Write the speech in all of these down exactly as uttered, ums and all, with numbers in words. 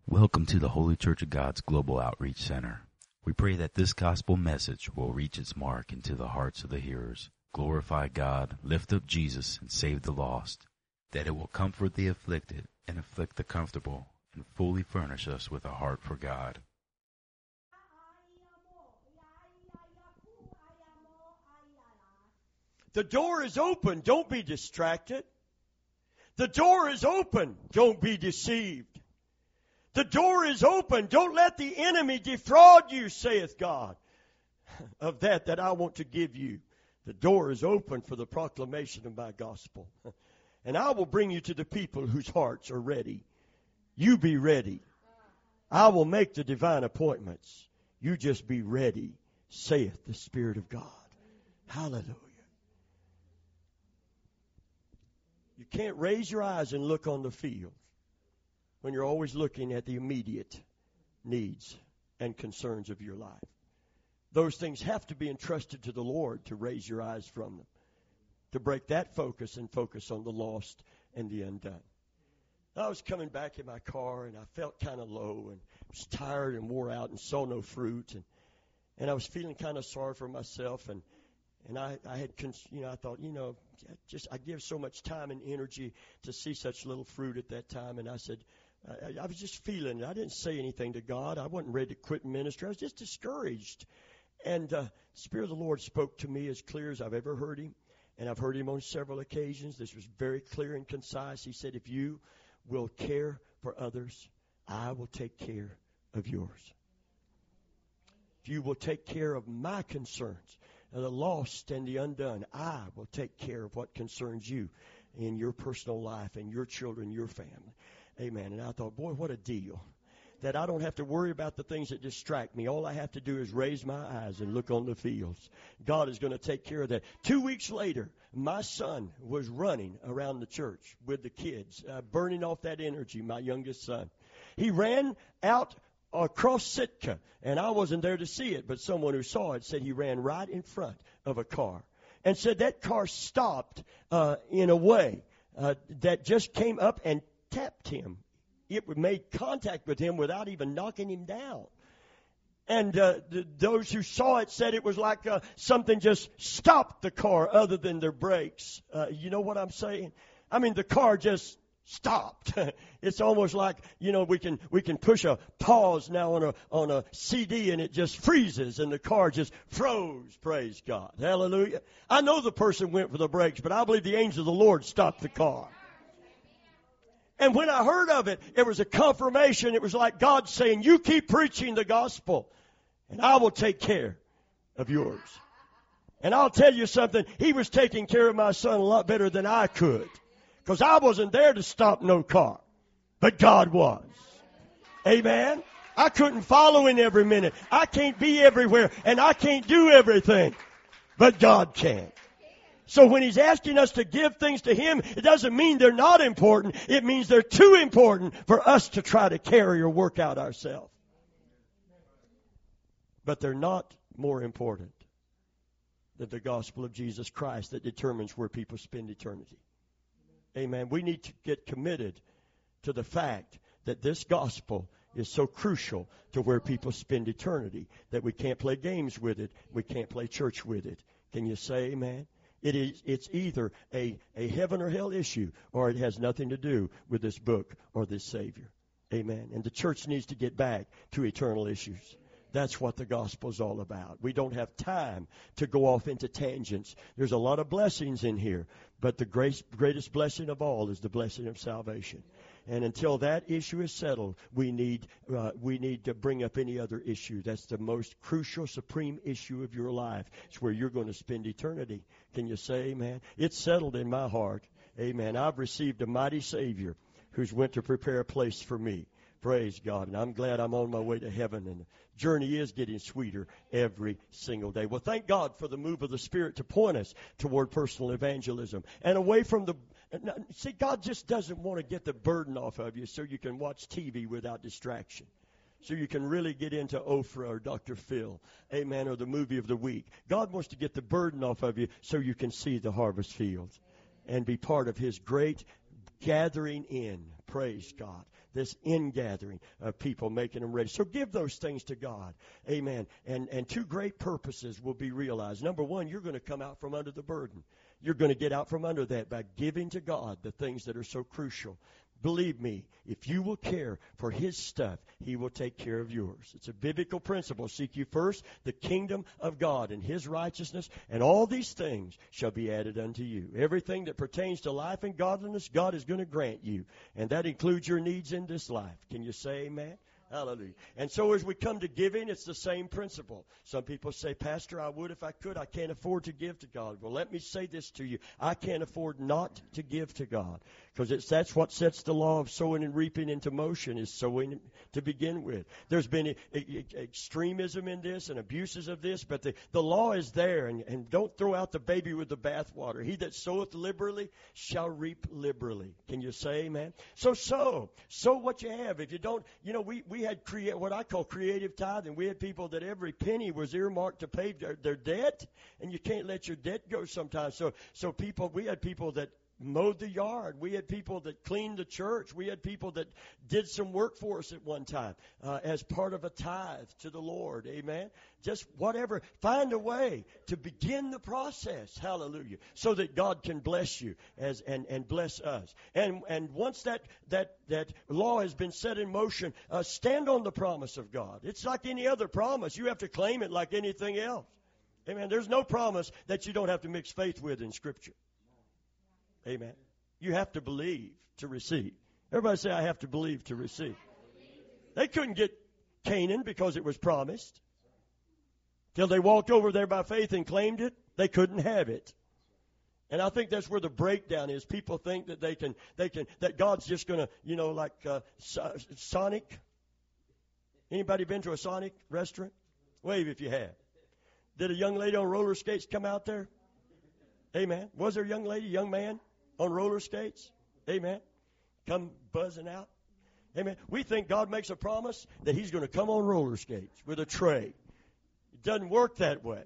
Welcome to the Holy Church of God's Global Outreach Center. We pray that this gospel message will reach its mark into the hearts of the hearers, glorify God, lift up Jesus, and save the lost, that it will comfort the afflicted and afflict the comfortable, and fully furnish us with a heart for God. The door is open. Don't be distracted. The door is open. Don't be deceived. The door is open. Don't let the enemy defraud you, saith God, of that that I want to give you. The door is open for the proclamation of my gospel. And I will bring you to the people whose hearts are ready. You be ready. I will make the divine appointments. You just be ready, saith the Spirit of God. Hallelujah. You can't raise your eyes and look on the field when you're always looking at the immediate needs and concerns of your life. Those things have to be entrusted to the Lord to raise your eyes from them, to break that focus and focus on the lost and the undone. I was coming back in my car, and I felt kind of low and was tired and wore out and saw no fruit. And, and I was feeling kind of sorry for myself. And, and I, I had, you know, I thought, you know, just I give so much time and energy to see such little fruit at that time. And I said, I, I was just feeling it. I didn't say anything to God. I wasn't ready to quit ministry. I was just discouraged. And uh, the Spirit of the Lord spoke to me as clear as I've ever heard Him. And I've heard Him on several occasions. This was very clear and concise. He said, if you will care for others, I will take care of yours. If you will take care of my concerns, the lost and the undone, I will take care of what concerns you in your personal life and your children, your family. Amen. And I thought, boy, what a deal. That I don't have to worry about the things that distract me. All I have to do is raise my eyes and look on the fields. God is going to take care of that. Two weeks later, my son was running around the church with the kids, uh, burning off that energy, my youngest son. He ran out across Sitka, and I wasn't there to see it, but someone who saw it said he ran right in front of a car and said that car stopped uh, in a way uh, that just came up and tapped him. It made contact with him without even knocking him down. And uh, th- those who saw it said it was like uh, something just stopped the car other than their brakes. Uh, you know what I'm saying? I mean, the car just stopped. It's almost like, you know, we can we can push a pause now on a on a C D and it just freezes and the car just froze. Praise God. Hallelujah. I know the person went for the brakes, but I believe the angel of the Lord stopped the car. And when I heard of it, it was a confirmation. It was like God saying, you keep preaching the gospel, and I will take care of yours. And I'll tell you something, He was taking care of my son a lot better than I could. Because I wasn't there to stop no car. But God was. Amen? I couldn't follow in every minute. I can't be everywhere, and I can't do everything. But God can. So when He's asking us to give things to Him, it doesn't mean they're not important. It means they're too important for us to try to carry or work out ourselves. But they're not more important than the gospel of Jesus Christ that determines where people spend eternity. Amen. We need to get committed to the fact that this gospel is so crucial to where people spend eternity that we can't play games with it. We can't play church with it. Can you say amen? It is, it's either a, a heaven or hell issue, or it has nothing to do with this book or this Savior. Amen. And the church needs to get back to eternal issues. That's what the gospel is all about. We don't have time to go off into tangents. There's a lot of blessings in here, but the great, greatest blessing of all is the blessing of salvation. And until that issue is settled, we need uh, we need to bring up any other issue. That's the most crucial, supreme issue of your life. It's where you're going to spend eternity. Can you say amen? It's settled in my heart. Amen. I've received a mighty Savior who's went to prepare a place for me. Praise God. And I'm glad I'm on my way to heaven. And the journey is getting sweeter every single day. Well, thank God for the move of the Spirit to point us toward personal evangelism and away from the... See, God just doesn't want to get the burden off of you so you can watch T V without distraction. So you can really get into Oprah or Doctor Phil, amen, or the movie of the week. God wants to get the burden off of you so you can see the harvest fields and be part of His great gathering in, praise God, this ingathering of people, making them ready. So give those things to God. Amen. And, and two great purposes will be realized. Number one, you're going to come out from under the burden. You're going to get out from under that by giving to God the things that are so crucial. Believe me, if you will care for His stuff, He will take care of yours. It's a biblical principle. Seek you first the kingdom of God and His righteousness, and all these things shall be added unto you. Everything that pertains to life and godliness, God is going to grant you. And that includes your needs in this life. Can you say amen? Hallelujah. And so as we come to giving, it's the same principle. Some people say, Pastor, I would if I could. I can't afford to give to God. Well, let me say this to you. I can't afford not to give to God. Because it's that's what sets the law of sowing and reaping into motion, is sowing to begin with. There's been a, a, a extremism in this and abuses of this, but the, the law is there. And, and don't throw out the baby with the bathwater. He that soweth liberally shall reap liberally. Can you say amen? So sow. Sow what you have. If you don't, you know, we, we had create what I call creative tithing. We had people that every penny was earmarked to pay their, their debt, and you can't let your debt go sometimes. So, so people, we had people that mowed the yard. We had people that cleaned the church. We had people that did some work for us at one time uh, as part of a tithe to the Lord. Amen. Just whatever. Find a way to begin the process. Hallelujah. So that God can bless you as and, and bless us. And and once that that that law has been set in motion, uh, stand on the promise of God. It's like any other promise. You have to claim it like anything else. Amen. There's no promise that you don't have to mix faith with in Scripture. Amen. You have to believe to receive. Everybody say, I have to believe to receive. They couldn't get Canaan because it was promised. Till they walked over there by faith and claimed it, they couldn't have it. And I think that's where the breakdown is. People think that they can, they can, that God's just going to, you know, like uh, Sonic. Anybody been to a Sonic restaurant? Wave if you have. Did a young lady on roller skates come out there? Amen. Was there a young lady, young man on roller skates? Amen. Come buzzing out. Amen. We think God makes a promise that He's going to come on roller skates with a tray. It doesn't work that way.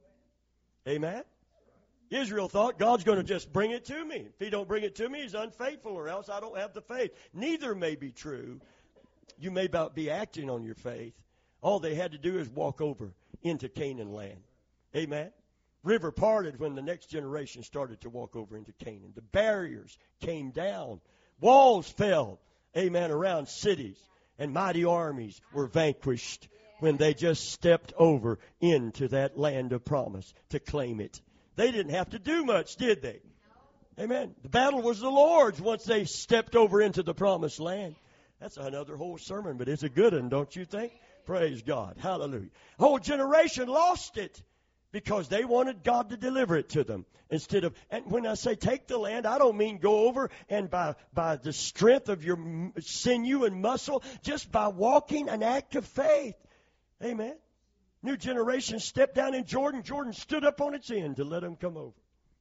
Amen. Israel thought God's going to just bring it to me. If He don't bring it to me, He's unfaithful, or else I don't have the faith. Neither may be true. You may about be acting on your faith. All they had to do is walk over into Canaan land. Amen. River parted when the next generation started to walk over into Canaan. The barriers came down. Walls fell, amen, around cities. And mighty armies were vanquished when they just stepped over into that land of promise to claim it. They didn't have to do much, did they? Amen. The battle was the Lord's once they stepped over into the promised land. That's another whole sermon, but it's a good one, don't you think? Praise God. Hallelujah. A whole generation lost it. Because they wanted God to deliver it to them. Instead of, and when I say take the land, I don't mean go over and by, by the strength of your sinew and muscle, just by walking an act of faith. Amen. New generation stepped down in Jordan. Jordan stood up on its end to let them come over.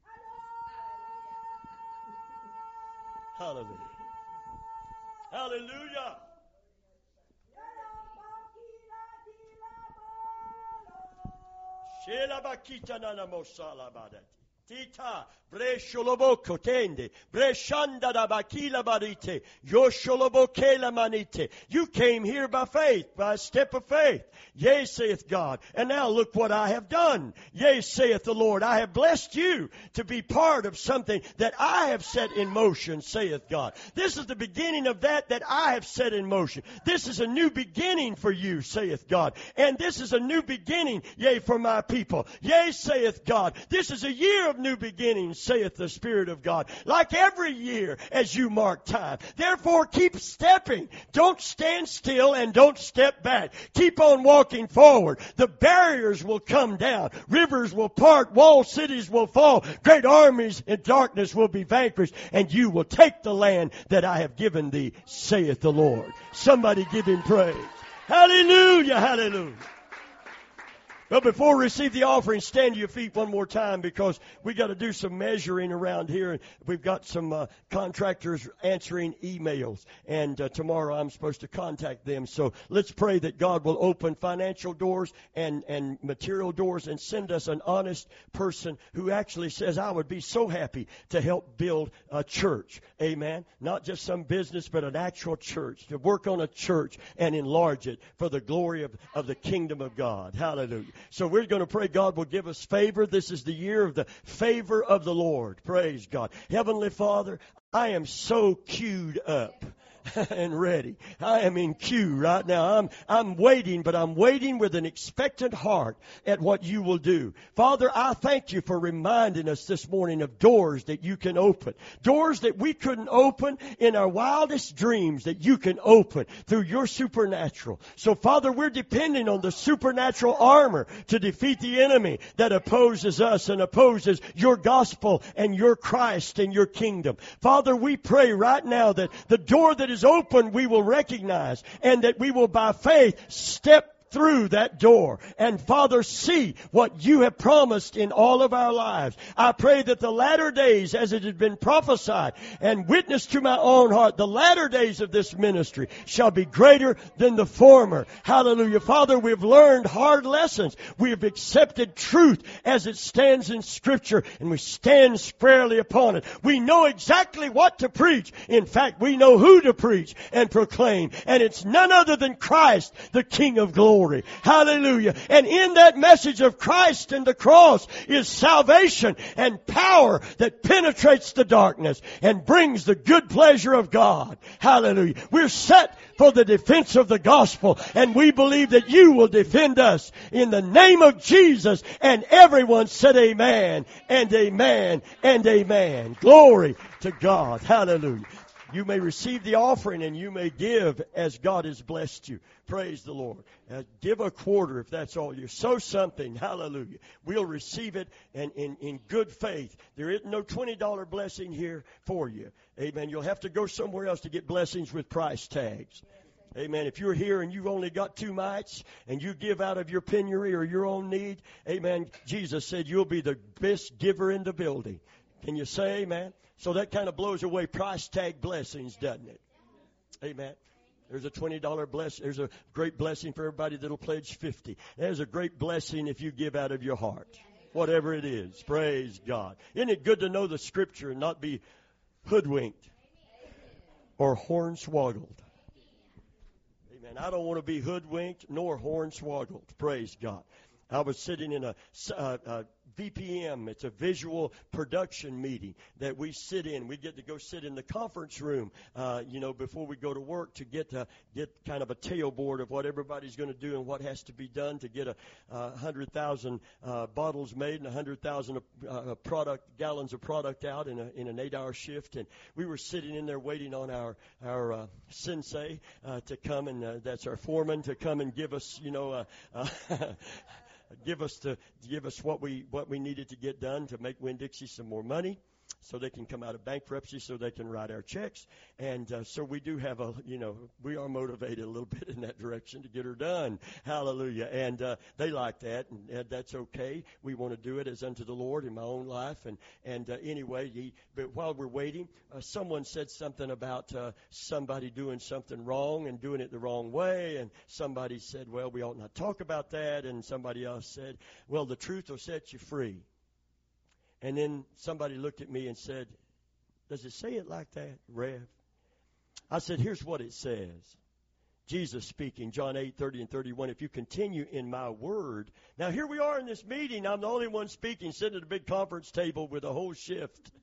Hallelujah. Hallelujah. Shela bakita nana mosala badati. Tita bresholobo tende breshanda da bakila barite yosholobo kela manite. You came here by faith, by a step of faith. Yea, saith God, and now look what I have done. Yea, saith the Lord, I have blessed you to be part of something that I have set in motion, saith God. This is the beginning of that that I have set in motion. This is a new beginning for you, saith God. And this is a new beginning, yea, for my people. Yea, saith God, this is a year of new beginnings, saith the Spirit of God. Like every year as you mark time. Therefore, keep stepping. Don't stand still and don't step back. Keep on walking forward. The barriers will come down. Rivers will part. Walled cities will fall. Great armies in darkness will be vanquished. And you will take the land that I have given thee, saith the Lord. Somebody give Him praise. Hallelujah, hallelujah. Well, before we receive the offering, stand to your feet one more time because we got to do some measuring around here. We've got some uh, contractors answering emails, and uh, tomorrow I'm supposed to contact them. So let's pray that God will open financial doors and, and material doors and send us an honest person who actually says, I would be so happy to help build a church. Amen. Not just some business, but an actual church, to work on a church and enlarge it for the glory of, of the kingdom of God. Hallelujah. So we're going to pray God will give us favor. This is the year of the favor of the Lord. Praise God. Heavenly Father, I am so queued up and ready. I am in queue right now. I'm, I'm waiting, but I'm waiting with an expectant heart at what you will do. Father, I thank you for reminding us this morning of doors that you can open. Doors that we couldn't open in our wildest dreams that you can open through your supernatural. So Father, we're depending on the supernatural armor to defeat the enemy that opposes us and opposes your gospel and your Christ and your kingdom. Father, we pray right now that the door that is open we will recognize, and that we will by faith step through that door and, Father, see what you have promised in all of our lives. I pray that the latter days, as it has been prophesied and witnessed to my own heart, the latter days of this ministry shall be greater than the former. Hallelujah. Father, we've learned hard lessons. We have accepted truth as it stands in Scripture, and we stand squarely upon it. We know exactly what to preach. In fact, we know who to preach and proclaim, and it's none other than Christ, the King of glory. Hallelujah. And in that message of Christ and the cross is salvation and power that penetrates the darkness and brings the good pleasure of God. Hallelujah. We're set for the defense of the gospel, and we believe that you will defend us in the name of Jesus. And everyone said amen and amen and amen. Glory to God. Hallelujah. You may receive the offering and you may give as God has blessed you. Praise the Lord. Uh, give a quarter if that's all you. Sow something. Hallelujah. We'll receive it and in, in good faith. There is no twenty dollar blessing here for you. Amen. You'll have to go somewhere else to get blessings with price tags. Amen. If you're here and you've only got two mites and you give out of your penury or your own need, amen, Jesus said you'll be the best giver in the building. Can you say amen? So that kind of blows away price tag blessings, doesn't it? Amen. There's a twenty dollar blessing. There's a great blessing for everybody that'll pledge fifty. There's a great blessing if you give out of your heart. Whatever it is. Praise God. Isn't it good to know the Scripture and not be hoodwinked or hornswoggled? Amen. I don't want to be hoodwinked nor hornswoggled. Praise God. I was sitting in a, a, a V P M. It's a visual production meeting that we sit in. We get to go sit in the conference room, uh, you know, before we go to work to get to get kind of a tailboard of what everybody's going to do and what has to be done to get a uh, hundred thousand uh, bottles made and a hundred thousand uh, product gallons of product out in a in an eight-hour shift. And we were sitting in there waiting on our our uh, sensei uh, to come, and uh, that's our foreman, to come and give us, you know. Uh, uh, Give us to give us what we what we needed to get done to make Winn-Dixie some more money, so they can come out of bankruptcy, so they can write our checks. And uh, so we do have a, you know, we are motivated a little bit in that direction to get her done. Hallelujah. And uh, they like that, and, and that's okay. We want to do it as unto the Lord in my own life. And and uh, anyway, he, but while we're waiting, uh, someone said something about uh, somebody doing something wrong and doing it the wrong way. And somebody said, well, we ought not talk about that. And somebody else said, well, the truth will set you free. And then somebody looked at me and said, does it say it like that, Rev? I said, here's what it says. Jesus speaking, John eight, thirty and thirty-one, if you continue in my word. Now, here we are in this meeting. I'm the only one speaking, sitting at a big conference table with a whole shift.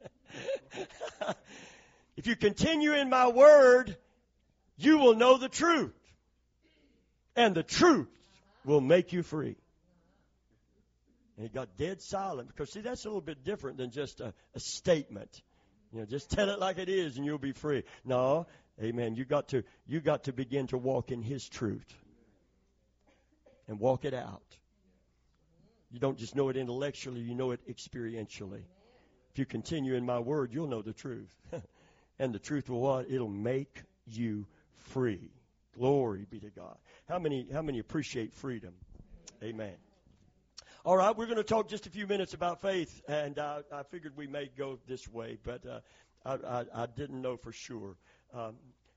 If you continue in my word, you will know the truth. And the truth will make you free. And he got dead silent because, see, that's a little bit different than just a, a statement. You know, just tell it like it is and you'll be free. No, amen. You got to you got to begin to walk in his truth and walk it out. You don't just know it intellectually, you know it experientially. If you continue in my word, you'll know the truth. And the truth will what? It'll make you free. Glory be to God. How many how many appreciate freedom? Amen. All right, we're going to talk just a few minutes about faith, and uh, I figured we may go this way, but uh, I, I, I didn't know for sure. Um,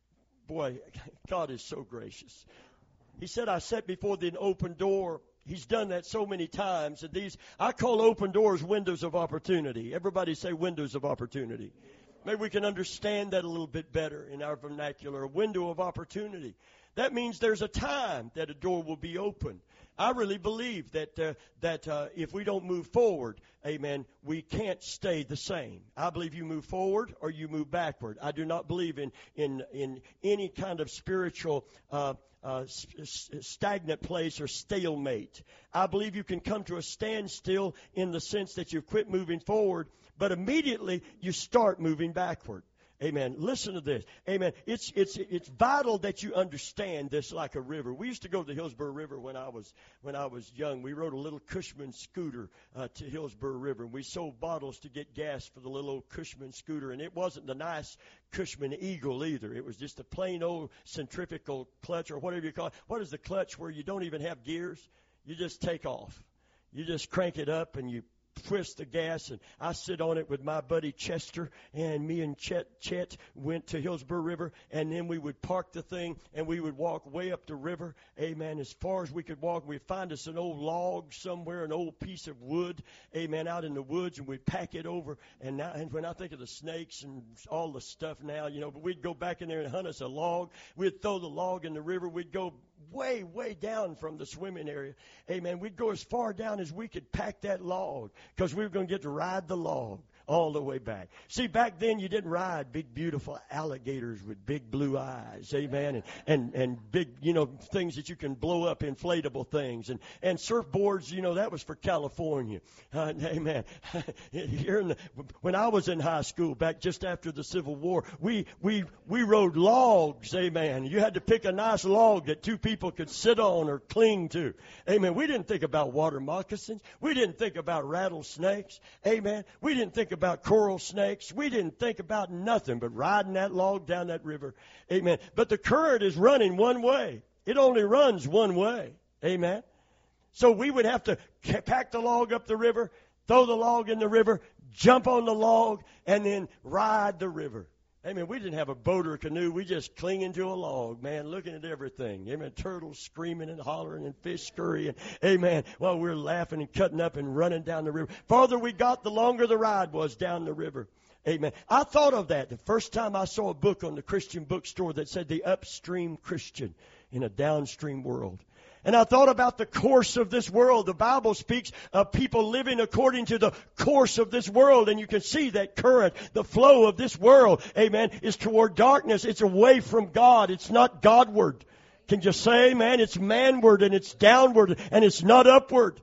boy, God is so gracious. He said, I sat before the open door. He's done that so many times. And these, I call open doors windows of opportunity. Everybody say windows of opportunity. Maybe we can understand that a little bit better in our vernacular. A window of opportunity. That means there's a time that a door will be open. I really believe that uh, that uh, if we don't move forward, amen, we can't stay the same. I believe you move forward or you move backward. I do not believe in in, in any kind of spiritual uh, uh, stagnant place or stalemate. I believe you can come to a standstill in the sense that you've quit moving forward, but immediately you start moving backward. Amen. Listen to this. Amen. It's it's it's vital that you understand this like a river. We used to go to the Hillsborough River when I was when I was young. We rode a little Cushman scooter uh, to Hillsborough River, and we sold bottles to get gas for the little old Cushman scooter. And it wasn't the nice Cushman Eagle either. It was just a plain old centrifugal clutch or whatever you call it. What is the clutch where you don't even have gears? You just take off. You just crank it up and you twist the gas, and I sit on it with my buddy Chester, and me and Chet, Chet went to Hillsborough River, and then we would park the thing, and we would walk way up the river, amen, as far as we could walk. We'd find us an old log somewhere, an old piece of wood, amen, out in the woods, and we'd pack it over, and, now, and when I think of the snakes and all the stuff now, you know, but we'd go back in there and hunt us a log. We'd throw the log in the river. We'd go way, way down from the swimming area. Amen. We'd go as far down as we could pack that log because we were going to get to ride the log all the way back. See, back then you didn't ride big, beautiful alligators with big blue eyes. Amen. And, and, and big, you know, things that you can blow up, inflatable things. And, and surfboards, you know, that was for California. Uh, amen. Here in the, when I was in high school, back just after the Civil War, we, we, we rode logs. Amen. You had to pick a nice log that two people could sit on or cling to. Amen. We didn't think about water moccasins. We didn't think about rattlesnakes. Amen. We didn't think about coral snakes. We didn't think about nothing but riding that log down that river. Amen. But the current is running one way. It only runs one way. Amen. So we would have to pack the log up the river, throw the log in the river, jump on the log, and then ride the river. Amen. We didn't have a boat or a canoe. We just clinging to a log, man, looking at everything. Amen. Turtles screaming and hollering and fish scurrying. Amen. While we're laughing and cutting up and running down the river. Farther we got, the longer the ride was down the river. Amen. I thought of that the first time I saw a book on the Christian bookstore that said the upstream Christian in a downstream world. And I thought about the course of this world. The Bible speaks of people living according to the course of this world. And you can see that current, the flow of this world, amen, is toward darkness. It's away from God. It's not Godward. Can you say, man, it's manward and it's downward and it's not upward.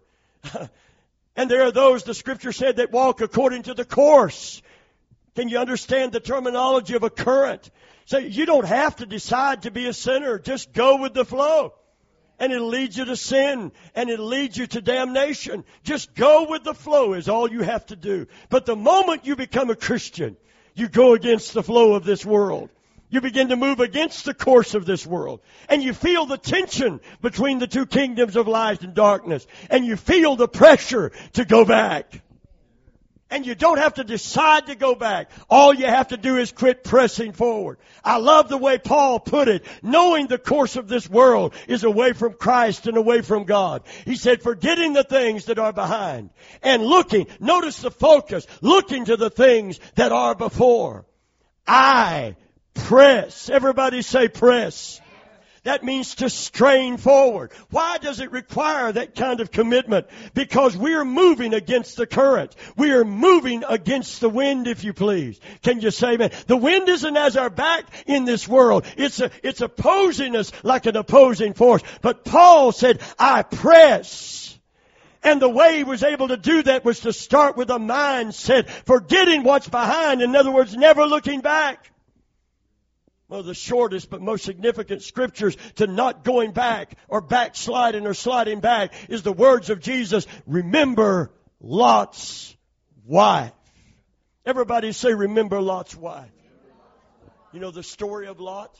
And there are those, the Scripture said, that walk according to the course. Can you understand the terminology of a current? So you don't have to decide to be a sinner. Just go with the flow. And it'll lead you to sin. And it'll lead you to damnation. Just go with the flow is all you have to do. But the moment you become a Christian, you go against the flow of this world. You begin to move against the course of this world. And you feel the tension between the two kingdoms of light and darkness. And you feel the pressure to go back. And you don't have to decide to go back. All you have to do is quit pressing forward. I love the way Paul put it. Knowing the course of this world is away from Christ and away from God. He said, forgetting the things that are behind and looking, notice the focus, looking to the things that are before. I press. Everybody say press. That means to strain forward. Why does it require that kind of commitment? Because we are moving against the current. We are moving against the wind, if you please. Can you say, man, the wind isn't as our back in this world. It's a, it's opposing us like an opposing force. But Paul said, I press. And the way he was able to do that was to start with a mindset, forgetting what's behind. In other words, never looking back. One of the shortest but most significant scriptures to not going back or backsliding or sliding back is the words of Jesus. Remember Lot's wife. Everybody say, remember Lot's wife. You know the story of Lot?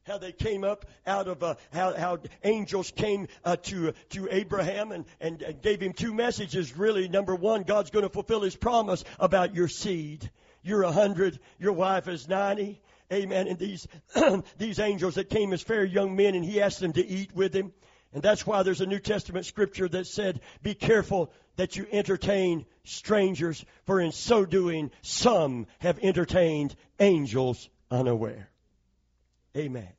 how they came up out of, uh, how, how angels came uh, to to Abraham and, and, and gave him two messages, really. Number one, God's going to fulfill His promise about your seed. You're a hundred, your wife is ninety. Amen. And these these angels that came as fair young men, and He asked them to eat with Him. And that's why there's a New Testament scripture that said, be careful that you entertain strangers, for in so doing, some have entertained angels unaware. Amen.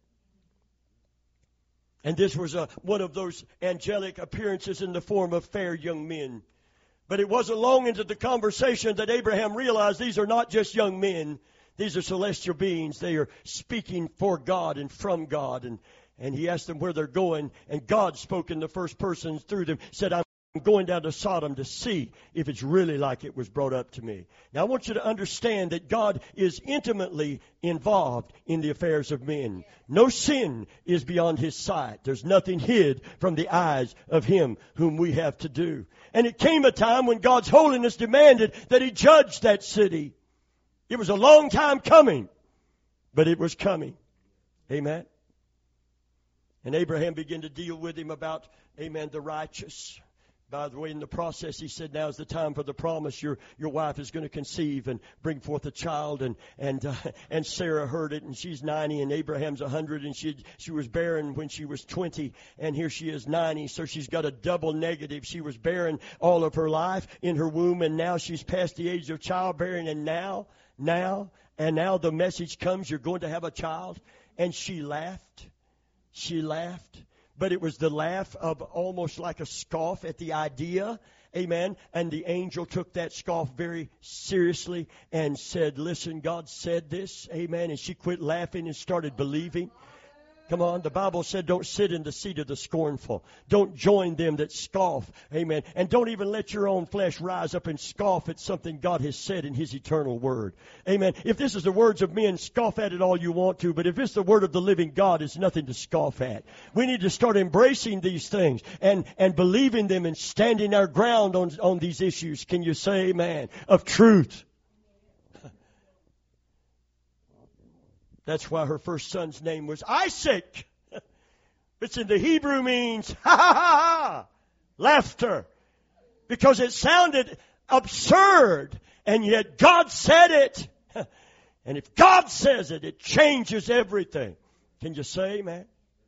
And this was a, one of those angelic appearances in the form of fair young men. But it wasn't long into the conversation that Abraham realized these are not just young men. These are celestial beings. They are speaking for God and from God. And, and he asked them where they're going. And God spoke in the first person through them, said, I'm going down to Sodom to see if it's really like it was brought up to me. Now I want you to understand that God is intimately involved in the affairs of men. No sin is beyond His sight. There's nothing hid from the eyes of Him whom we have to do. And it came a time when God's holiness demanded that He judge that city. It was a long time coming, but it was coming. Amen. And Abraham began to deal with him about, amen, the righteous. By the way, in the process, he said, now's the time for the promise. Your your wife is going to conceive and bring forth a child. And and uh, and Sarah heard it, and she's ninety, and Abraham's one hundred, and she she was barren when she was twenty, and here she is ninety. So she's got a double negative. She was barren all of her life in her womb, and now she's past the age of childbearing, and now, now, and now the message comes, you're going to have a child. And she laughed. She laughed. But it was the laugh of almost like a scoff at the idea. Amen. And the angel took that scoff very seriously and said, listen, God said this. Amen. And she quit laughing and started believing. Come on, the Bible said don't sit in the seat of the scornful. Don't join them that scoff. Amen. And don't even let your own flesh rise up and scoff at something God has said in His eternal word. Amen. If this is the words of men, scoff at it all you want to. But if it's the word of the living God, it's nothing to scoff at. We need to start embracing these things and, and believing them and standing our ground on, on these issues. Can you say amen? Of truth. That's why her first son's name was Isaac. Which in the Hebrew means, ha ha ha ha, laughter. Because it sounded absurd, and yet God said it. And if God says it, it changes everything. Can you say amen?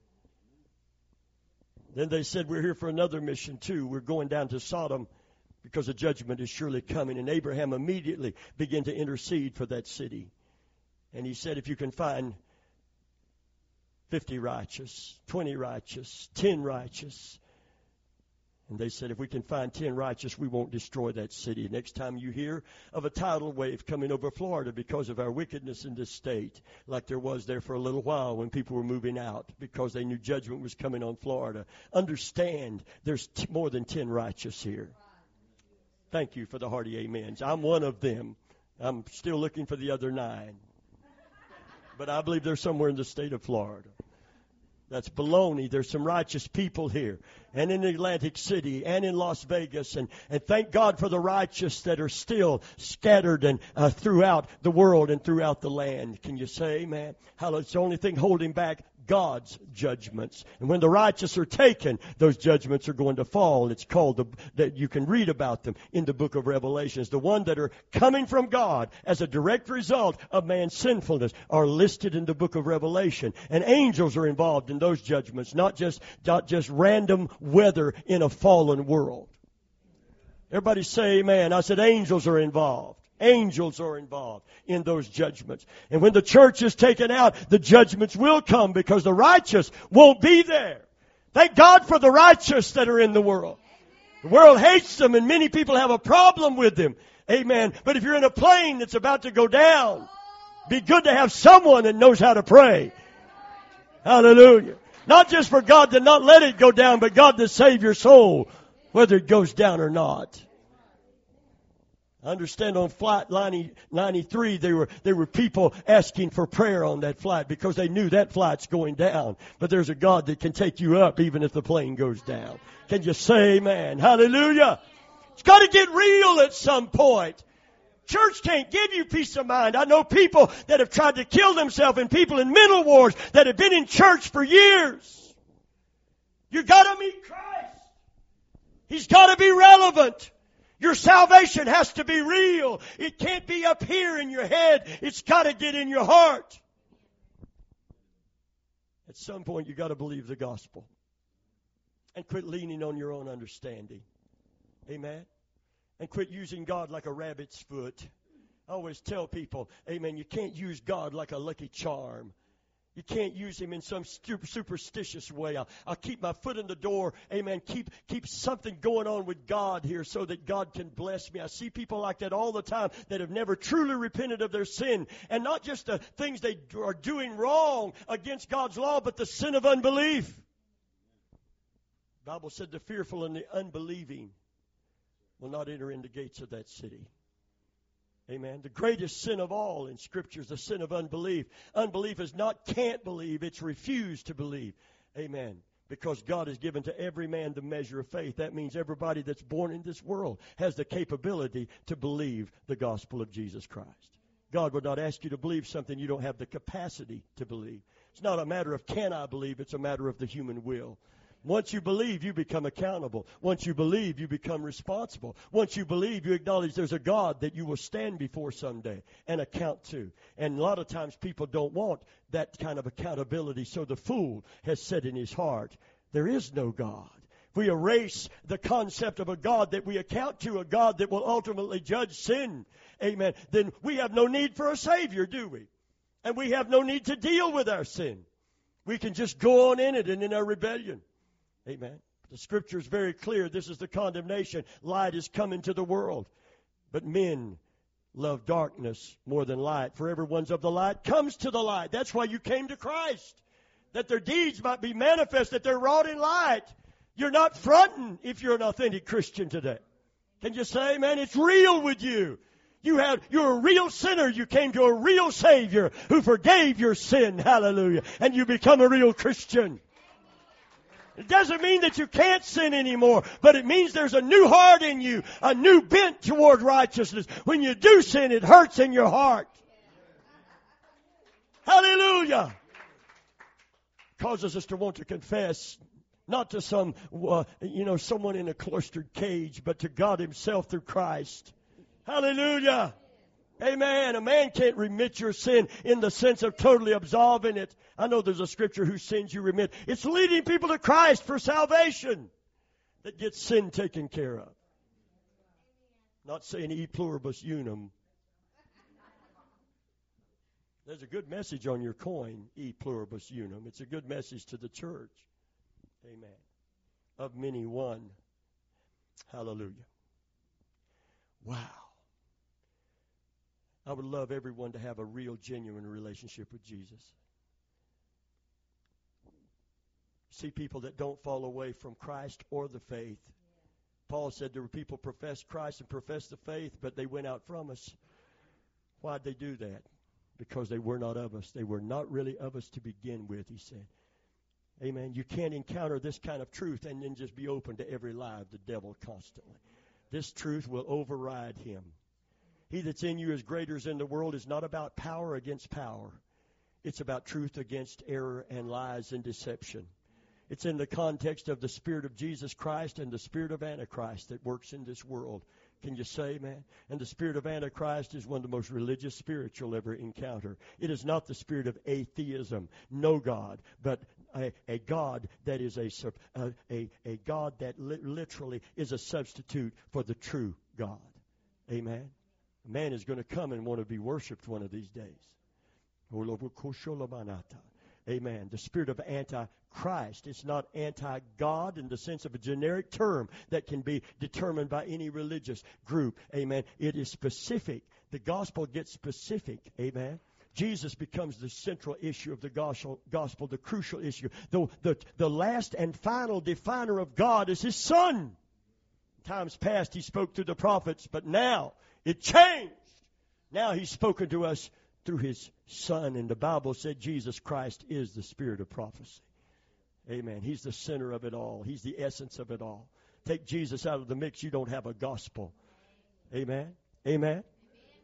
Then they said, we're here for another mission too. We're going down to Sodom because the judgment is surely coming. And Abraham immediately began to intercede for that city. And he said, if you can find fifty righteous, twenty righteous, ten righteous. And they said, if we can find ten righteous, we won't destroy that city. Next time you hear of a tidal wave coming over Florida because of our wickedness in this state, like there was there for a little while when people were moving out because they knew judgment was coming on Florida, understand there's t- more than ten righteous here. Thank you for the hearty amens. I'm one of them. I'm still looking for the other nine. But I believe they're somewhere in the state of Florida. That's baloney. There's some righteous people here. And in Atlantic City and in Las Vegas. And, and thank God for the righteous that are still scattered and uh, throughout the world and throughout the land. Can you say amen? Hallelujah. It's the only thing holding back God's judgments. And when the righteous are taken, those judgments are going to fall. It's called, the, that you can read about them in the book of Revelations. The ones that are coming from God as a direct result of man's sinfulness are listed in the book of Revelation. And angels are involved in those judgments, not just, not just random weather in a fallen world. Everybody say amen. I said angels are involved. Angels are involved in those judgments. And when the church is taken out, the judgments will come because the righteous won't be there. Thank God for the righteous that are in the world. The world hates them and many people have a problem with them. Amen. But if you're in a plane that's about to go down, be good to have someone that knows how to pray. Hallelujah. Not just for God to not let it go down, but God to save your soul, whether it goes down or not. I understand on flight ninety-three, there were, there were people asking for prayer on that flight because they knew that flight's going down. But there's a God that can take you up even if the plane goes down. Can you say amen? Hallelujah. It's got to get real at some point. Church can't give you peace of mind. I know people that have tried to kill themselves and people in mental wards that have been in church for years. You gotta meet Christ. He's gotta be relevant. Your salvation has to be real. It can't be up here in your head. It's gotta get in your heart. At some point you gotta believe the gospel. And quit leaning on your own understanding. Amen? And quit using God like a rabbit's foot. I always tell people, amen, you can't use God like a lucky charm. You can't use Him in some superstitious way. I'll, I'll keep my foot in the door. Amen. Keep, keep something going on with God here so that God can bless me. I see people like that all the time that have never truly repented of their sin. And not just the things they are doing wrong against God's law, but the sin of unbelief. The Bible said the fearful and the unbelieving will not enter into gates of that city. Amen. The greatest sin of all in Scripture is the sin of unbelief. Unbelief is not can't believe, it's refuse to believe. Amen. Because God has given to every man the measure of faith. That means everybody that's born in this world has the capability to believe the gospel of Jesus Christ. God would not ask you to believe something you don't have the capacity to believe. It's not a matter of can I believe, it's a matter of the human will. Once you believe, you become accountable. Once you believe, you become responsible. Once you believe, you acknowledge there's a God that you will stand before someday and account to. And a lot of times people don't want that kind of accountability, so the fool has said in his heart, there is no God. If we erase the concept of a God that we account to, a God that will ultimately judge sin, amen, then we have no need for a Savior, do we? And we have no need to deal with our sin. We can just go on in it and in our rebellion. Amen. The Scripture is very clear. This is the condemnation. Light is come into the world. But men love darkness more than light. For everyone's of the light comes to the light. That's why you came to Christ. That their deeds might be manifest, that they're wrought in light. You're not fronting if you're an authentic Christian today. Can you say, man, it's real with you. You have, you're a real sinner. You came to a real Savior who forgave your sin. Hallelujah. And you become a real Christian. It doesn't mean that you can't sin anymore, but it means there's a new heart in you, a new bent toward righteousness. When you do sin, it hurts in your heart. Hallelujah. Causes us to want to confess, not to some, uh, you know, someone in a cloistered cage, but to God Himself through Christ. Hallelujah. Amen. A man can't remit your sin in the sense of totally absolving it. I know there's a scripture whose sins you remit. It's leading people to Christ for salvation that gets sin taken care of. Not saying e pluribus unum. There's a good message on your coin, e pluribus unum. It's a good message to the church. Amen. Of many one. Hallelujah. Wow. I would love everyone to have a real, genuine relationship with Jesus. See people that don't fall away from Christ or the faith. Paul said there were people who professed Christ and professed the faith, but they went out from us. Why'd they do that? Because they were not of us. They were not really of us to begin with, he said. Amen. You can't encounter this kind of truth and then just be open to every lie of the devil constantly. This truth will override him. He that's in you is greater is in the world is not about power against power. It's about truth against error and lies and deception. It's in the context of the Spirit of Jesus Christ and the Spirit of Antichrist that works in this world. Can you say, man? And the spirit of Antichrist is one of the most religious spirits you'll ever encounter. It is not the spirit of atheism, no God, but a, a God that is a, a, a, a God that li- literally is a substitute for the true God. Amen? Man is going to come and want to be worshipped one of these days. Amen. The spirit of Antichrist. It's not anti-God in the sense of a generic term that can be determined by any religious group. Amen. It is specific. The gospel gets specific. Amen. Jesus becomes the central issue of the gospel, gospel the crucial issue. The, the, the last and final definer of God is His Son. Times past He spoke through the prophets, but now it changed. Now He's spoken to us through His Son. And the Bible said Jesus Christ is the spirit of prophecy. Amen. He's the center of it all. He's the essence of it all. Take Jesus out of the mix, you don't have a gospel. Amen. Amen.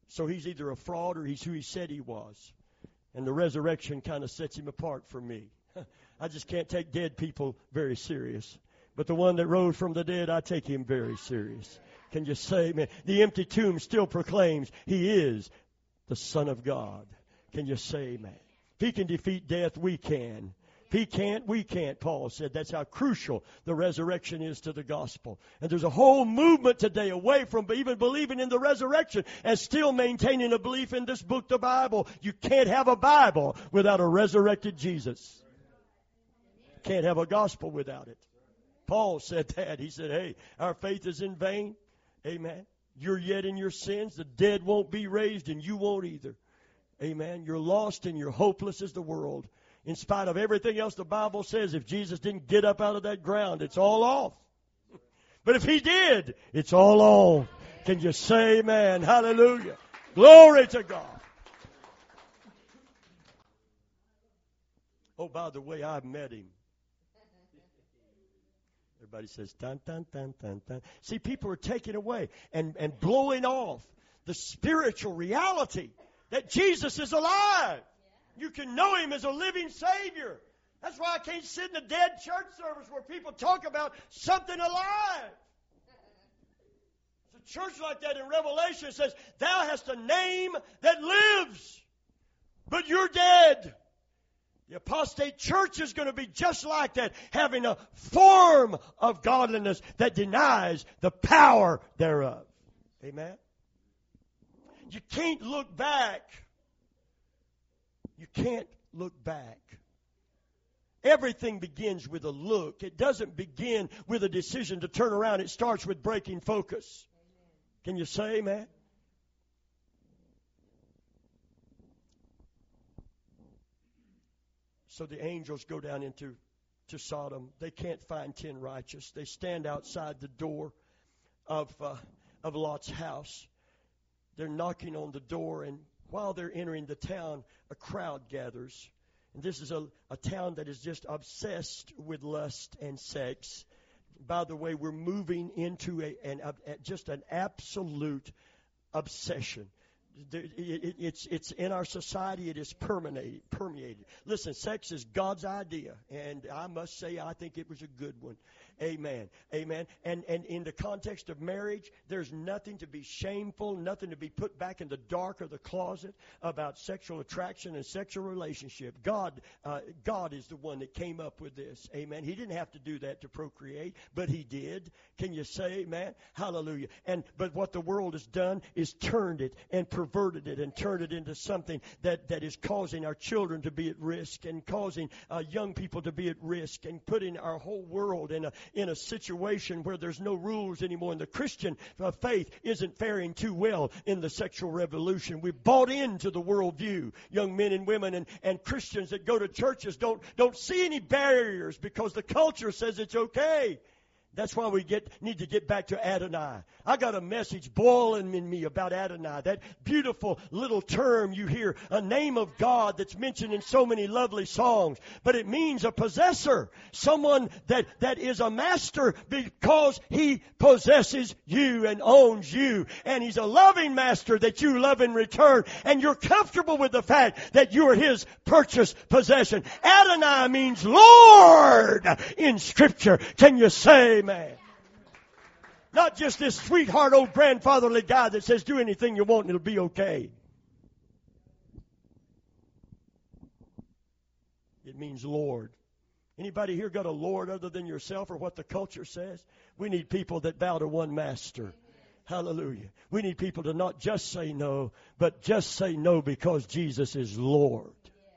So he's either a fraud or he's who he said he was. And the resurrection kind of sets him apart from me. I just can't take dead people very serious. But the one that rose from the dead, I take him very serious. Can you say, man, the empty tomb still proclaims he is the Son of God. Can you say, man? If he can defeat death, we can. If he can't, we can't, Paul said. That's how crucial the resurrection is to the gospel. And there's a whole movement today away from even believing in the resurrection and still maintaining a belief in this book, the Bible. You can't have a Bible without a resurrected Jesus. Can't have a gospel without it. Paul said that. He said, hey, our faith is in vain. Amen. You're yet in your sins. The dead won't be raised and you won't either. Amen. You're lost and you're hopeless as the world. In spite of everything else the Bible says, if Jesus didn't get up out of that ground, it's all off. But if he did, it's all on. Can you say amen? Hallelujah. Glory to God. Oh, by the way, I've met him. Everybody says, dun, dun, dun, dun, dun. See, people are taking away and, and blowing off the spiritual reality that Jesus is alive. You can know him as a living Savior. That's why I can't sit in a dead church service where people talk about something alive. It's a church like that in Revelation says, thou hast a name that lives, but you're dead. The apostate church is going to be just like that, having a form of godliness that denies the power thereof. Amen? You can't look back. You can't look back. Everything begins with a look. It doesn't begin with a decision to turn around. It starts with breaking focus. Can you say amen? So the angels go down into to Sodom. They can't find ten righteous. They stand outside the door of uh, of Lot's house. They're knocking on the door, and while they're entering the town, a crowd gathers. And this is a, a town that is just obsessed with lust and sex. By the way, we're moving into a, an, a, just an absolute obsession. It, it, it's, it's in our society. It is permeated, permeated. Listen, sex is God's idea, and I must say I think it was a good one. Amen. Amen. And and in the context of marriage, there's nothing to be shameful, nothing to be put back in the dark or the closet about sexual attraction and sexual relationship. God, uh, God is the one that came up with this. Amen. He didn't have to do that to procreate, but he did. Can you say amen? Hallelujah. And but what the world has done is turned it and perverted it and turned it into something that, that is causing our children to be at risk and causing uh, young people to be at risk and putting our whole world in a in a situation where there's no rules anymore. And the Christian uh, faith isn't faring too well in the sexual revolution. We've bought into the worldview. Young men and women and, and Christians that go to churches don't don't see any barriers because the culture says it's okay. That's why we get need to get back to Adonai. I got a message boiling in me about Adonai, that beautiful little term you hear, a name of God that's mentioned in so many lovely songs. But it means a possessor, someone that, that is a master because he possesses you and owns you. And he's a loving master that you love in return. And you're comfortable with the fact that you are his purchased possession. Adonai means Lord in Scripture. Can you say amen? Not just this sweetheart old grandfatherly guy that says do anything you want and it'll be okay. It means Lord. Anybody here got a Lord other than yourself or what the culture says? We need people that bow to one master. Hallelujah. We need people to not just say no, but just say no because Jesus is Lord.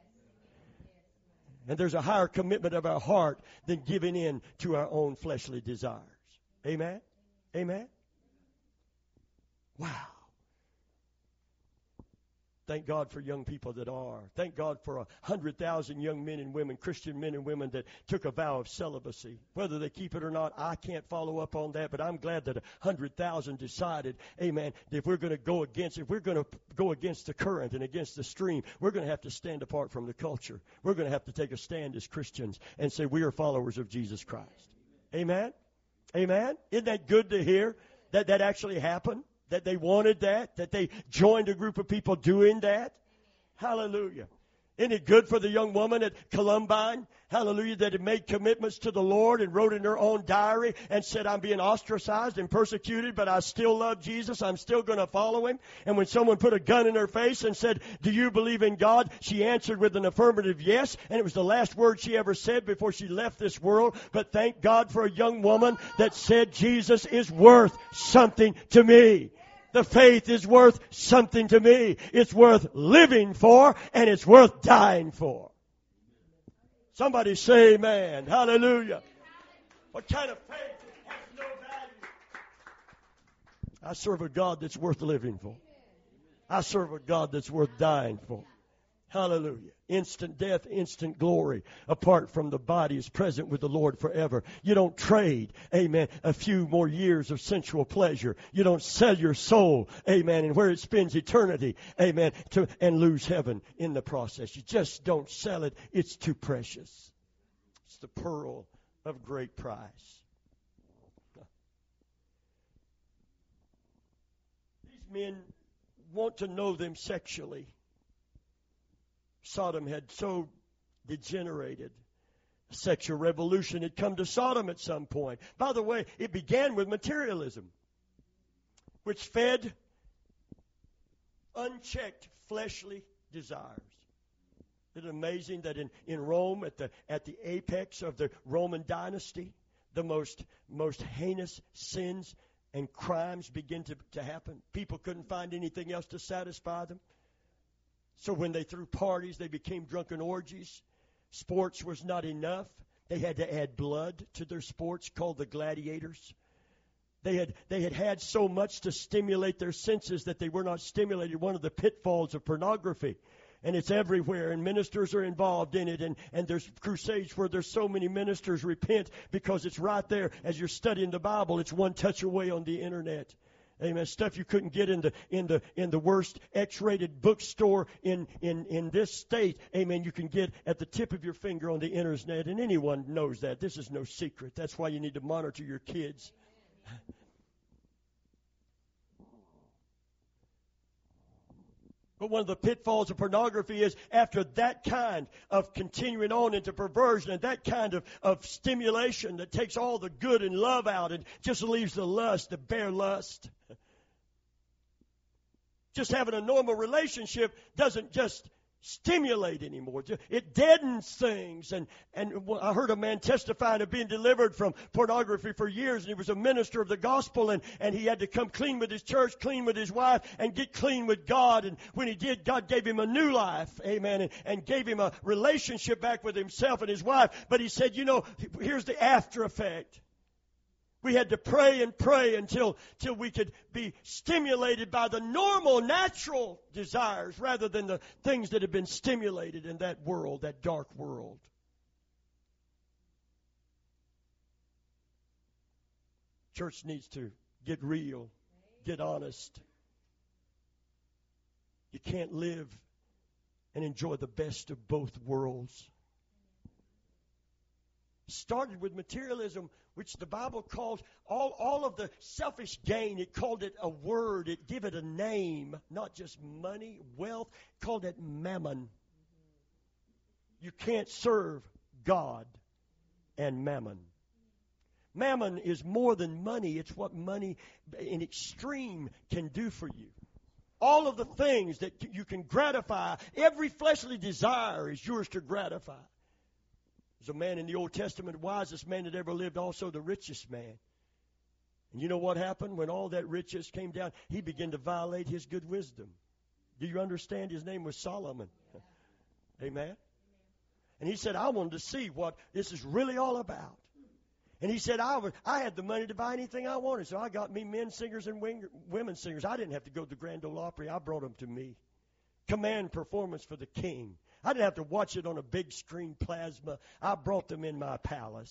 And there's a higher commitment of our heart than giving in to our own fleshly desires. Amen? Amen? Wow. Thank God for young people that are. Thank God for a hundred thousand young men and women, Christian men and women that took a vow of celibacy. Whether they keep it or not, I can't follow up on that, but I'm glad that a hundred thousand decided, amen, that if we're going to go against, if we're going to go against the current and against the stream, we're going to have to stand apart from the culture. We're going to have to take a stand as Christians and say we are followers of Jesus Christ. Amen? Amen? Isn't that good to hear that that actually happened? that they wanted that, that they joined a group of people doing that. Hallelujah. Isn't it good for the young woman at Columbine, hallelujah, that had made commitments to the Lord and wrote in her own diary and said, I'm being ostracized and persecuted, but I still love Jesus. I'm still going to follow Him. And when someone put a gun in her face and said, do you believe in God? She answered with an affirmative yes. And it was the last word she ever said before she left this world. But thank God for a young woman that said, Jesus is worth something to me. The faith is worth something to me. It's worth living for, and it's worth dying for. Somebody say amen. Hallelujah. What kind of faith has no value? I serve a God that's worth living for. I serve a God that's worth dying for. Hallelujah. Instant death, instant glory. Apart from the body is present with the Lord forever. You don't trade, amen, a few more years of sensual pleasure. You don't sell your soul, amen, and where it spends eternity, amen, to, and lose heaven in the process. You just don't sell it. It's too precious. It's the pearl of great price. These men want to know them sexually. Sodom had so degenerated. A sexual revolution had come to Sodom at some point. By the way, it began with materialism, which fed unchecked fleshly desires. Isn't it amazing that in, in Rome, at the at the apex of the Roman dynasty, the most most heinous sins and crimes begin to, to happen? People couldn't find anything else to satisfy them. So when they threw parties, they became drunken orgies. Sports was not enough. They had to add blood to their sports, called the gladiators. They had they had had so much to stimulate their senses that they were not stimulated. One of the pitfalls of pornography. And it's everywhere, and ministers are involved in it, and, and there's crusades where there's so many ministers repent because it's right there as you're studying the Bible. It's one touch away on the internet. Amen. Stuff you couldn't get in the in the in the worst X-rated bookstore in, in, in this state. Amen. You can get at the tip of your finger on the internet, and anyone knows that. This is no secret. That's why you need to monitor your kids. But one of the pitfalls of pornography is after that kind of continuing on into perversion and that kind of, of stimulation that takes all the good and love out and just leaves the lust, the bare lust. Just having a normal relationship doesn't just stimulate anymore. It deadens things. And, and I heard a man testifying of being delivered from pornography for years, and he was a minister of the gospel, and, and he had to come clean with his church, clean with his wife, and get clean with God. And when he did, God gave him a new life, amen, and, and gave him a relationship back with himself and his wife. But he said, you know, here's the after effect. We had to pray and pray until, until we could be stimulated by the normal, natural desires rather than the things that have been stimulated in that world, that dark world. Church needs to get real, get honest. You can't live and enjoy the best of both worlds. Started with materialism, which the Bible called all, all of the selfish gain. It called it a word. It gave it a name, not just money, wealth. It called it mammon. You can't serve God and mammon. Mammon is more than money. It's what money in extreme can do for you. All of the things that you can gratify, every fleshly desire is yours to gratify. There's a man in the Old Testament, the wisest man that ever lived, also the richest man. And you know what happened? When all that riches came down, he began to violate his good wisdom. Do you understand? His name was Solomon. Amen? And he said, I wanted to see what this is really all about. And he said, I, was, I had the money to buy anything I wanted, so I got me men singers and women singers. I didn't have to go to the Grand Ole Opry. I brought them to me. Command performance for the king. I didn't have to watch it on a big screen plasma. I brought them in my palace.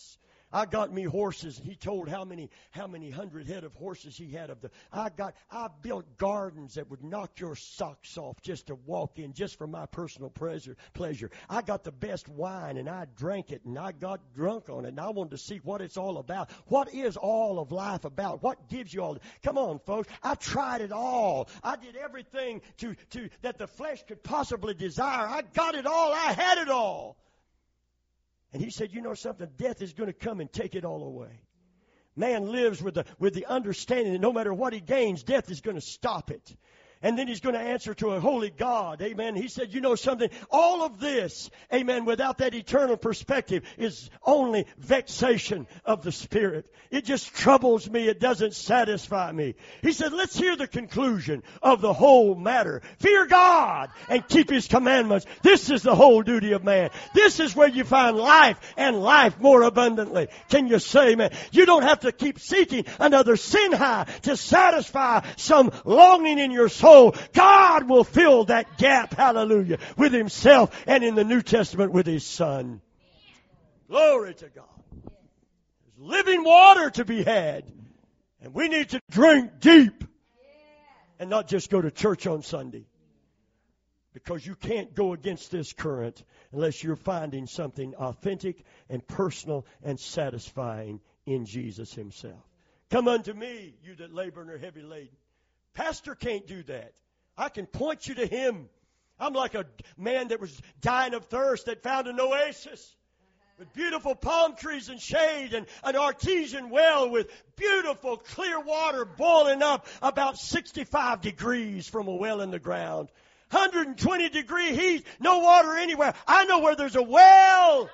I got me horses. He told how many how many hundred head of horses he had of the. I got I built gardens that would knock your socks off just to walk in, just for my personal pleasure. Pleasure. I got the best wine, and I drank it, and I got drunk on it, and I wanted to see what it's all about. What is all of life about? What gives you all? Come on, folks. I tried it all. I did everything to to that the flesh could possibly desire. I got it all. I had it all. And he said, you know something? Death is going to come and take it all away. Man lives with the, with the understanding that no matter what he gains, death is going to stop it. And then he's going to answer to a holy God. Amen. He said, you know something? All of this, amen, without that eternal perspective is only vexation of the spirit. It just troubles me. It doesn't satisfy me. He said, let's hear the conclusion of the whole matter. Fear God and keep His commandments. This is the whole duty of man. This is where you find life and life more abundantly. Can you say, man? You don't have to keep seeking another sin high to satisfy some longing in your soul. God will fill that gap, hallelujah, with Himself, and in the New Testament with His Son. Glory to God. There's living water to be had, and we need to drink deep and not just go to church on Sunday, because you can't go against this current unless you're finding something authentic and personal and satisfying in Jesus Himself. Come unto me, you that labor and are heavy laden. Pastor can't do that. I can point you to him. I'm like a man that was dying of thirst that found an oasis with beautiful palm trees and shade, and an artesian well with beautiful clear water boiling up about sixty-five degrees from a well in the ground. one hundred twenty degree heat, no water anywhere. I know where there's a well.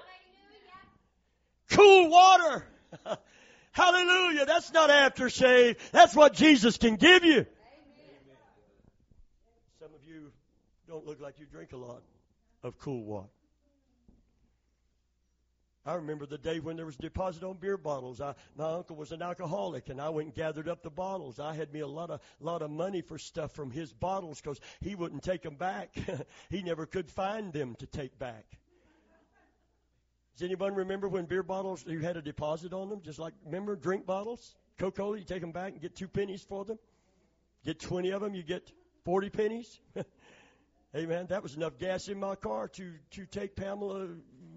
Cool water. Hallelujah. That's not aftershave. That's what Jesus can give you. Some of you don't look like you drink a lot of cool water. I remember the day when there was a deposit on beer bottles. I, my uncle was an alcoholic, and I went and gathered up the bottles. I had me a lot of lot of money for stuff from his bottles because he wouldn't take them back. He never could find them to take back. Does anyone remember when beer bottles, you had a deposit on them? Just like, remember drink bottles? Coca-Cola, you take them back and get two pennies for them. Get twenty of them, you get forty pennies. Amen. That was enough gas in my car to, to take Pamela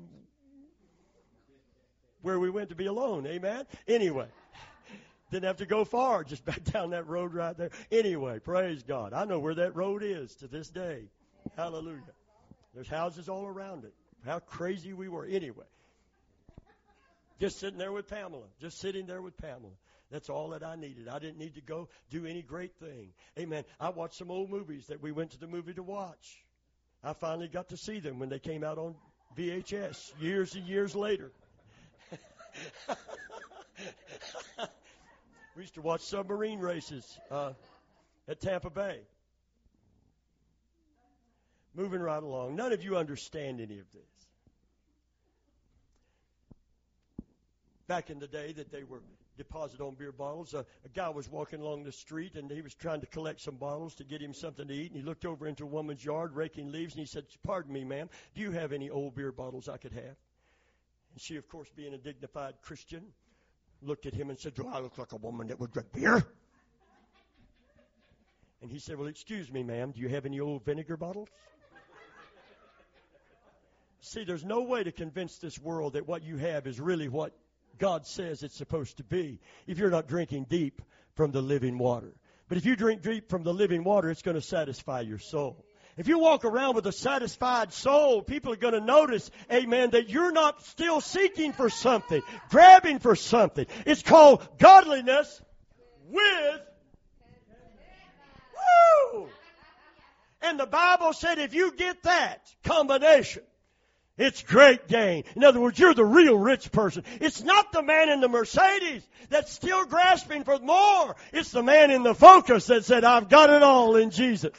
where we went to be alone. Amen. Anyway, didn't have to go far, just back down that road right there. Anyway, praise God. I know where that road is to this day. Hallelujah. There's houses all around it. How crazy we were. Anyway, just sitting there with Pamela. Just sitting there with Pamela. That's all that I needed. I didn't need to go do any great thing. Amen. I watched some old movies that we went to the movie to watch. I finally got to see them when they came out on V H S years and years later. We used to watch submarine races uh, at Tampa Bay. Moving right along. None of you understand any of this. Back in the day that they were deposited on beer bottles, uh, a guy was walking along the street, and he was trying to collect some bottles to get him something to eat, and he looked over into a woman's yard raking leaves, and he said, "Pardon me, ma'am, do you have any old beer bottles I could have?" And she, of course, being a dignified Christian, looked at him and said, "Do I look like a woman that would drink beer?" And he said, "Well, excuse me, ma'am, do you have any old vinegar bottles?" See, there's no way to convince this world that what you have is really what God says it's supposed to be if you're not drinking deep from the living water. But if you drink deep from the living water, it's going to satisfy your soul. If you walk around with a satisfied soul, people are going to notice, amen, that you're not still seeking for something, grabbing for something. It's called godliness with woo! And the Bible said if you get that combination, it's great gain. In other words, you're the real rich person. It's not the man in the Mercedes that's still grasping for more. It's the man in the Focus that said, "I've got it all in Jesus."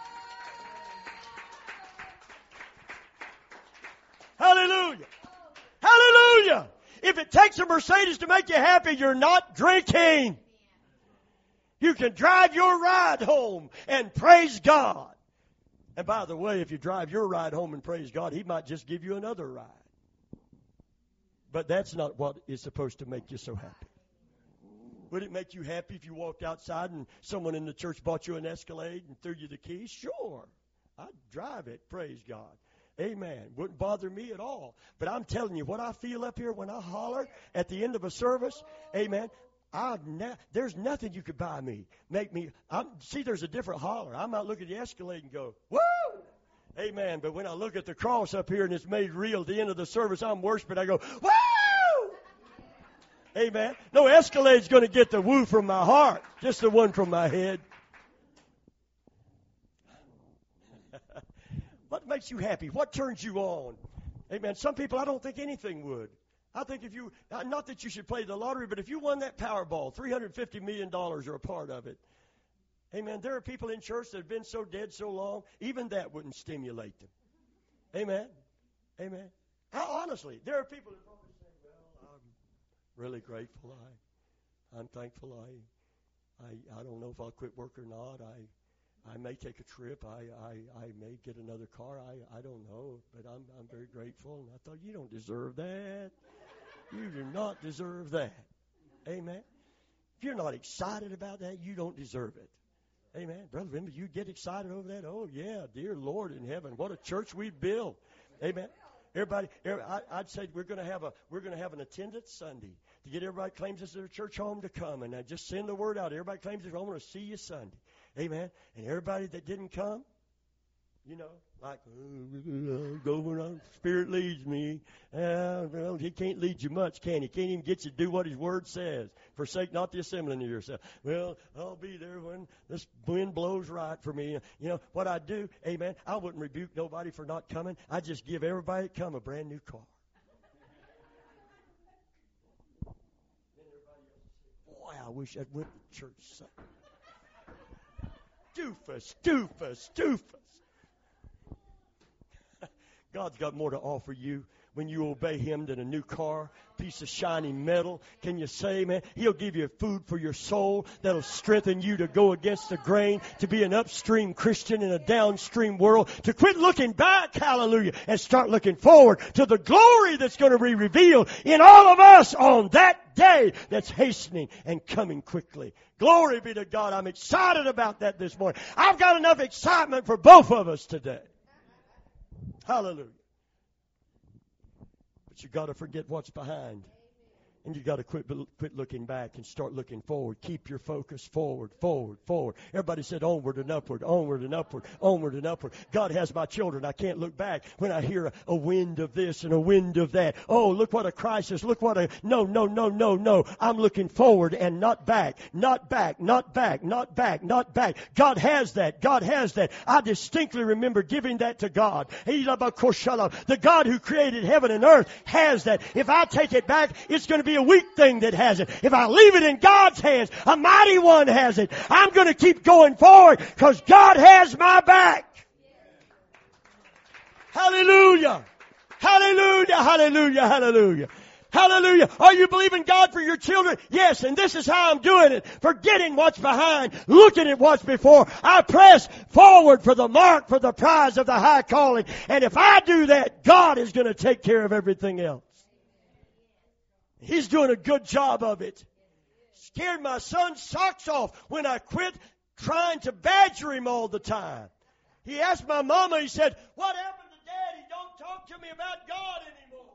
Hallelujah. Hallelujah. If it takes a Mercedes to make you happy, you're not drinking. You can drive your ride home and praise God. And by the way, if you drive your ride home and praise God, He might just give you another ride. But that's not what is supposed to make you so happy. Would it make you happy if you walked outside and someone in the church bought you an Escalade and threw you the keys? Sure. I'd drive it, praise God. Amen. Wouldn't bother me at all. But I'm telling you, what I feel up here when I holler at the end of a service, amen, I ne- there's nothing you could buy me. Make me, I'm, see, there's a different holler. I might look at the Escalade and go, woo! Amen. But when I look at the cross up here and it's made real at the end of the service, I'm worshiping. I go, woo! Amen. No Escalade's going to get the woo from my heart, just the one from my head. What makes you happy? What turns you on? Amen. Some people, I don't think anything would. I think if you, not that you should play the lottery, but if you won that Powerball, three hundred fifty million dollars are a part of it. Amen. There are people in church that have been so dead so long, even that wouldn't stimulate them. Amen. Amen. How, honestly, there are people that probably say, well, I'm really grateful. I, I'm thankful. I, I, I don't know if I'll quit work or not. I, I may take a trip. I, I, I may get another car. I, I don't know, but I'm, I'm very grateful. And I thought, you don't deserve that. You do not deserve that. Amen. If you're not excited about that, you don't deserve it. Amen. Brother, remember, you get excited over that? Oh, yeah, dear Lord in heaven, what a church we build. Amen. Everybody, I, I'd say we're going to have a we're going to have an attendance Sunday to get everybody claims this is their church home to come, and I just send the word out. Everybody claims it. I'm going to see you Sunday. Amen. And everybody that didn't come, you know, like, oh, go where the Spirit leads me. Uh, well, he can't lead you much, can he? Can't even get you to do what his word says. Forsake not the assembling of yourself. Well, I'll be there when this wind blows right for me. You know, what I do, amen, I wouldn't rebuke nobody for not coming. I just give everybody that come a brand new car. Boy, I wish I'd went to church Sunday. Doofus, doofus, doofus. God's got more to offer you when you obey Him than a new car, piece of shiny metal. Can you say, man, He'll give you food for your soul that'll strengthen you to go against the grain, to be an upstream Christian in a downstream world, to quit looking back, hallelujah, and start looking forward to the glory that's going to be revealed in all of us on that day that's hastening and coming quickly. Glory be to God. I'm excited about that this morning. I've got enough excitement for both of us today. Hallelujah. But you've got to forget what's behind. And you've got to quit, quit looking back and start looking forward. Keep your focus forward, forward, forward. Everybody said onward and upward, onward and upward, onward and upward. God has my children. I can't look back when I hear a, a wind of this and a wind of that. Oh, look what a crisis. Look what a, no, no, no, no, no. I'm looking forward and not back, not back, not back, not back, not back. God has that. God has that. I distinctly remember giving that to God. The God who created heaven and earth has that. If I take it back, it's going to be a weak thing that has it. If I leave it in God's hands, a mighty one has it. I'm going to keep going forward because God has my back. Hallelujah. Hallelujah. Hallelujah. Hallelujah. Hallelujah. Are you believing God for your children? Yes, and this is how I'm doing it. Forgetting what's behind, looking at what's before. I press forward for the mark, for the prize of the high calling. And if I do that, God is going to take care of everything else. He's doing a good job of it. Scared my son's socks off when I quit trying to badger him all the time. He asked my mama, he said, what happened to Daddy? Don't talk to me about God anymore.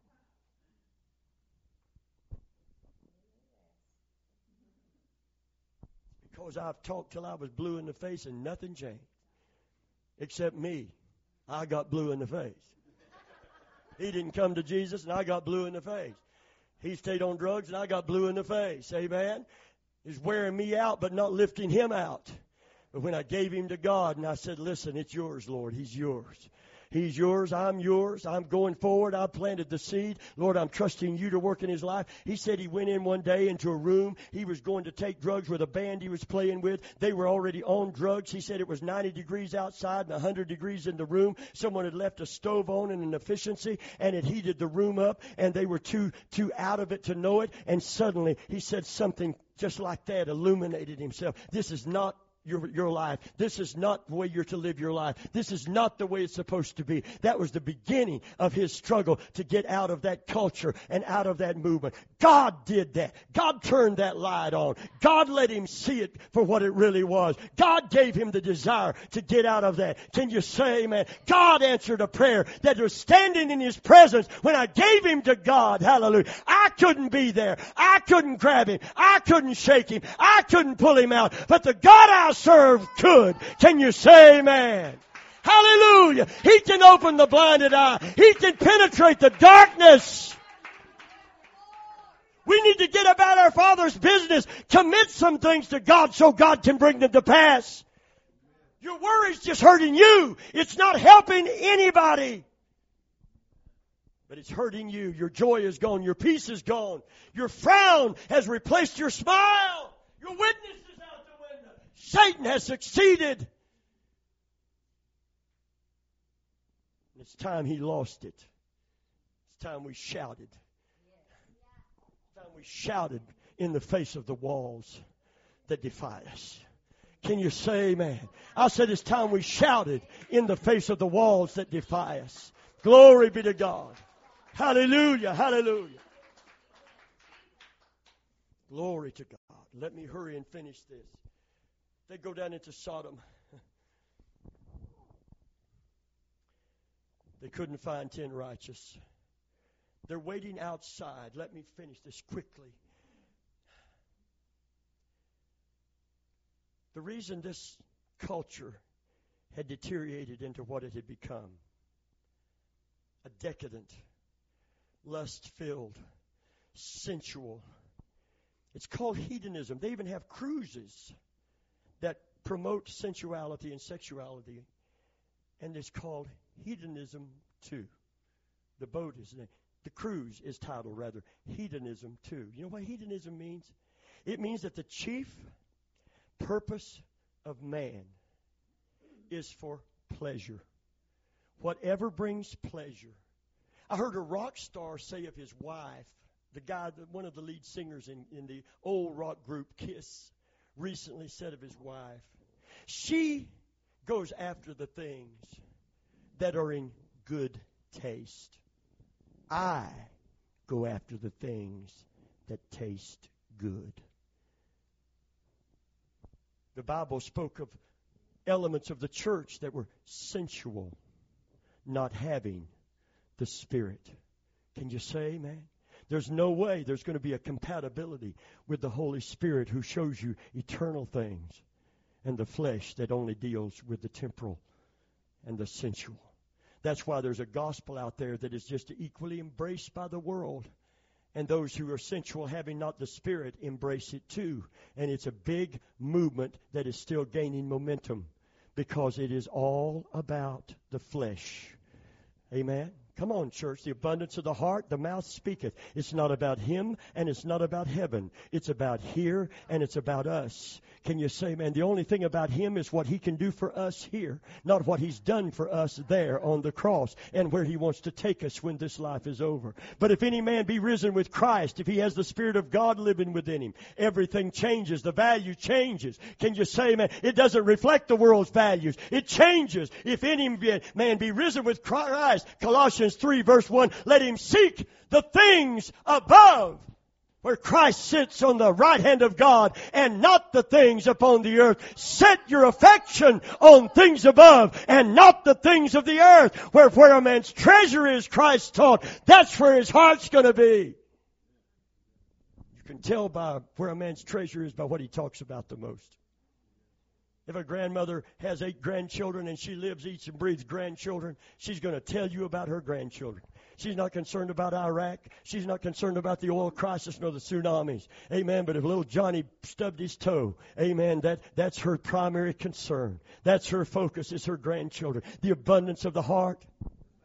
Because I've talked till I was blue in the face and nothing changed. Except me. I got blue in the face. He didn't come to Jesus and I got blue in the face. He stayed on drugs and I got blue in the face. Amen. He's wearing me out but not lifting him out. But when I gave him to God and I said, listen, it's yours, Lord. He's yours. He's yours. I'm yours. I'm going forward. I planted the seed. Lord, I'm trusting you to work in his life. He said he went in one day into a room. He was going to take drugs with a band he was playing with. They were already on drugs. He said it was ninety degrees outside and one hundred degrees in the room. Someone had left a stove on in an efficiency and it heated the room up and they were too, too out of it to know it. And suddenly he said something just like that illuminated himself. This is not your, your life. This is not the way you're to live your life. This is not the way it's supposed to be. That was the beginning of his struggle to get out of that culture and out of that movement. God did that. God turned that light on. God let him see it for what it really was. God gave him the desire to get out of that. Can you say amen? God answered a prayer that was standing in his presence when I gave him to God. Hallelujah. I couldn't be there. I couldn't grab him. I couldn't shake him. I couldn't pull him out. But the God I serve could. Can you say amen? Hallelujah. He can open the blinded eye. He can penetrate the darkness. We need to get about our Father's business. Commit some things to God so God can bring them to pass. Your worry's just hurting you. It's not helping anybody. But it's hurting you. Your joy is gone. Your peace is gone. Your frown has replaced your smile. Your witness is out the window. Satan has succeeded. It's time he lost it. It's time we shouted. It's time we shouted in the face of the walls that defy us. Can you say amen? I said it's time we shouted in the face of the walls that defy us. Glory be to God. Hallelujah, hallelujah. Glory to God. Let me hurry and finish this. They go down into Sodom. They couldn't find ten righteous. They're waiting outside. Let me finish this quickly. The reason this culture had deteriorated into what it had become, a decadent, lust-filled, sensual. It's called hedonism. They even have cruises that promote sensuality and sexuality. And it's called hedonism too. The boat is named. The cruise is titled, rather, Hedonism too. You know what hedonism means? It means that the chief purpose of man is for pleasure. Whatever brings pleasure. I heard a rock star say of his wife, the guy, one of the lead singers in, in the old rock group Kiss, recently said of his wife, she goes after the things that are in good taste. I go after the things that taste good. The Bible spoke of elements of the church that were sensual, not having the Spirit. Can you say amen? There's no way there's going to be a compatibility with the Holy Spirit who shows you eternal things and the flesh that only deals with the temporal and the sensual. That's why there's a gospel out there that is just equally embraced by the world. And those who are sensual, having not the Spirit, embrace it too. And it's a big movement that is still gaining momentum because it is all about the flesh. Amen? Come on, church. The abundance of the heart, the mouth speaketh. It's not about him and it's not about heaven. It's about here and it's about us. Can you say, man, the only thing about him is what he can do for us here, not what he's done for us there on the cross and where he wants to take us when this life is over. But if any man be risen with Christ, if he has the Spirit of God living within him, everything changes. The value changes. Can you say, man, it doesn't reflect the world's values. It changes. If any man be risen with Christ, Colossians three verse one, let him seek the things above, where Christ sits on the right hand of God, and not the things upon the earth. Set your affection on things above and not the things of the earth. Where, where a man's treasure is, Christ taught, that's where his heart's going to be. You can tell by where a man's treasure is by what he talks about the most. If a grandmother has eight grandchildren and she lives, eats, and breathes grandchildren, she's going to tell you about her grandchildren. She's not concerned about Iraq. She's not concerned about the oil crisis nor the tsunamis. Amen. But if little Johnny stubbed his toe, amen, that, that's her primary concern. That's her focus, is her grandchildren. The abundance of the heart,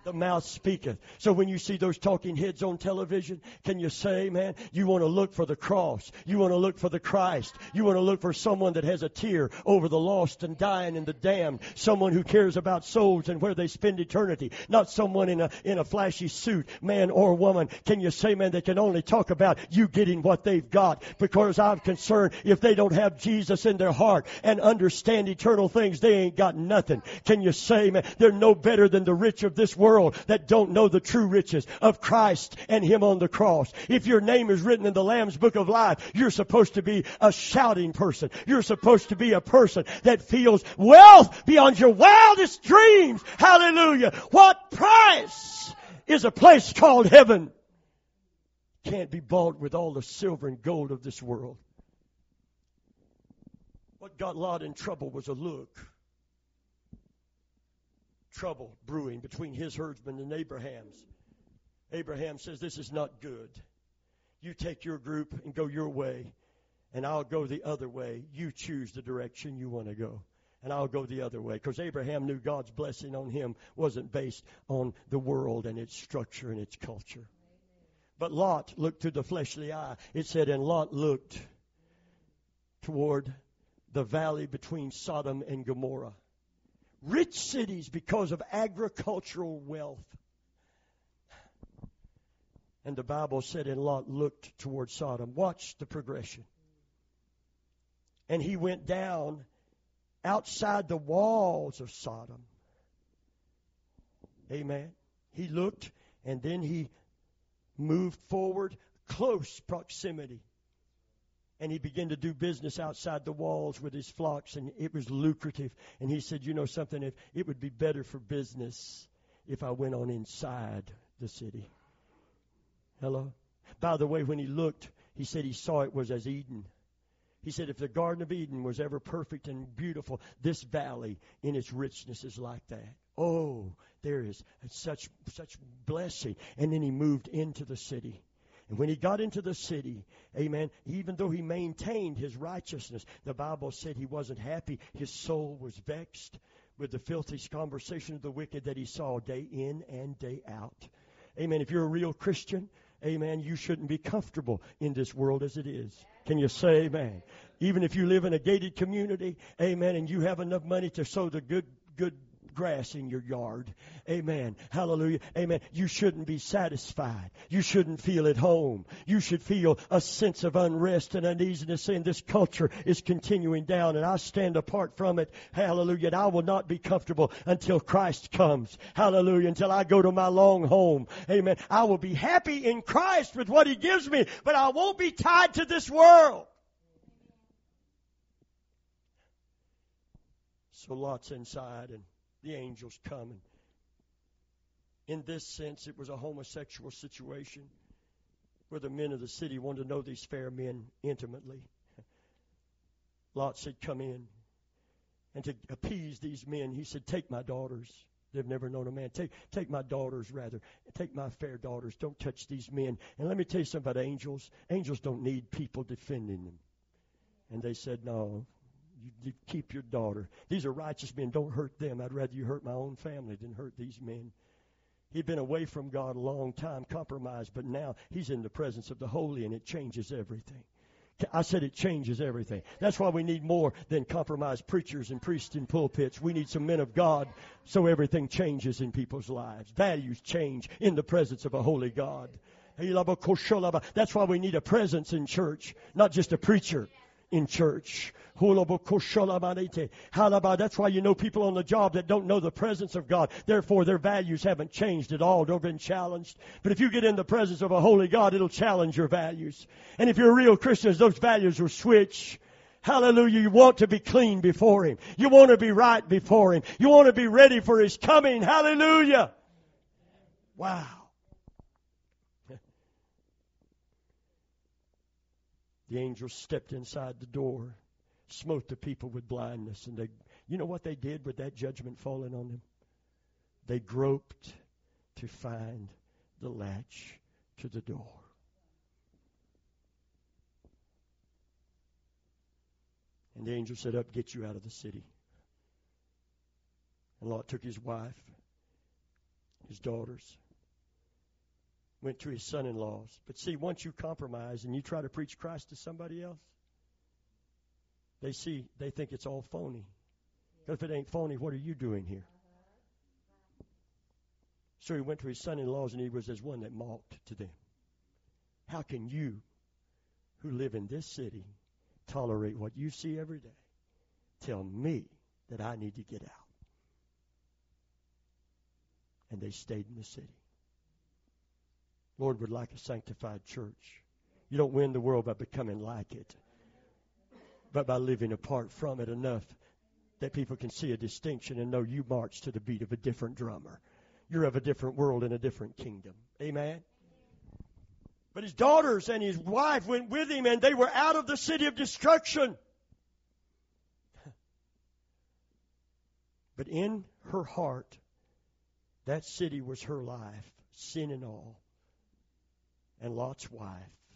The mouth speaketh. So when you see those talking heads on television, can you say, man, you want to look for the cross. You want to look for the Christ. You want to look for someone that has a tear over the lost and dying and the damned. Someone who cares about souls and where they spend eternity. Not someone in a, in a flashy suit, man or woman. Can you say, man, they can only talk about you getting what they've got? Because I'm concerned if they don't have Jesus in their heart and understand eternal things, they ain't got nothing. Can you say, man, they're no better than the rich of this world that don't know the true riches of Christ and Him on the cross. If your name is written in the Lamb's Book of Life, you're supposed to be a shouting person. You're supposed to be a person that feels wealth beyond your wildest dreams. Hallelujah. What price is a place called heaven? Can't be bought with all the silver and gold of this world. What got Lot in trouble was a look. Trouble brewing between his herdsmen and Abraham's. Abraham says, this is not good. You take your group and go your way, and I'll go the other way. You choose the direction you want to go, and I'll go the other way. Because Abraham knew God's blessing on him wasn't based on the world and its structure and its culture. But Lot looked through the fleshly eye. It said, and Lot looked toward the valley between Sodom and Gomorrah. Rich cities because of agricultural wealth. And the Bible said, and Lot looked toward Sodom. Watch the progression. And he went down outside the walls of Sodom. Amen. He looked, and then he moved forward, close proximity. And he began to do business outside the walls with his flocks, and it was lucrative. And he said, you know something, if it would be better for business if I went on inside the city. Hello? By the way, when he looked, he said he saw it was as Eden. He said if the Garden of Eden was ever perfect and beautiful, this valley in its richness is like that. Oh, there is such such blessing. And then he moved into the city. And when he got into the city, amen, even though he maintained his righteousness, the Bible said he wasn't happy. His soul was vexed with the filthy conversation of the wicked that he saw day in and day out. Amen. If you're a real Christian, amen, you shouldn't be comfortable in this world as it is. Can you say amen? Even if you live in a gated community, amen, and you have enough money to sow the good, good grass in your yard. Amen. Hallelujah. Amen. You shouldn't be satisfied. You shouldn't feel at home. You should feel a sense of unrest and uneasiness saying this culture is continuing down and I stand apart from it. Hallelujah. And I will not be comfortable until Christ comes. Hallelujah. Until I go to my long home. Amen. I will be happy in Christ with what He gives me, but I won't be tied to this world. So Lot's inside and the angels come. And in this sense, it was a homosexual situation where the men of the city wanted to know these fair men intimately. Lot said, come in. And to appease these men, he said, take my daughters. They've never known a man. Take, take my daughters, rather. Take my fair daughters. Don't touch these men. And let me tell you something about angels. Angels don't need people defending them. And they said, no. You, you keep your daughter. These are righteous men. Don't hurt them. I'd rather you hurt my own family than hurt these men. He'd been away from God a long time, compromised, but now he's in the presence of the holy, and it changes everything. I said it changes everything. That's why we need more than compromised preachers and priests in pulpits. We need some men of God so everything changes in people's lives. Values change in the presence of a holy God. That's why we need a presence in church, not just a preacher in church. That's why you know people on the job that don't know the presence of God. Therefore, their values haven't changed at all. They've been challenged. But if you get in the presence of a holy God, it'll challenge your values. And if you're a real Christian, those values will switch. Hallelujah. You want to be clean before Him. You want to be right before Him. You want to be ready for His coming. Hallelujah. Wow. The angels stepped inside the door, smote the people with blindness, and they, you know what they did with that judgment falling on them? They groped to find the latch to the door. And the angel said, up, get you out of the city. And Lot took his wife, his daughters. Went to his son-in-laws. But see, once you compromise and you try to preach Christ to somebody else, they see, they think it's all phony. Because if it ain't phony, what are you doing here? So he went to his son-in-laws, and he was as one that mocked to them. How can you, who live in this city, tolerate what you see every day? Tell me that I need to get out. And they stayed in the city. Lord would like a sanctified church. You don't win the world by becoming like it, but by living apart from it enough that people can see a distinction and know you march to the beat of a different drummer. You're of a different world and a different kingdom. Amen? But his daughters and his wife went with him, and they were out of the city of destruction. But in her heart, that city was her life, sin and all. And Lot's wife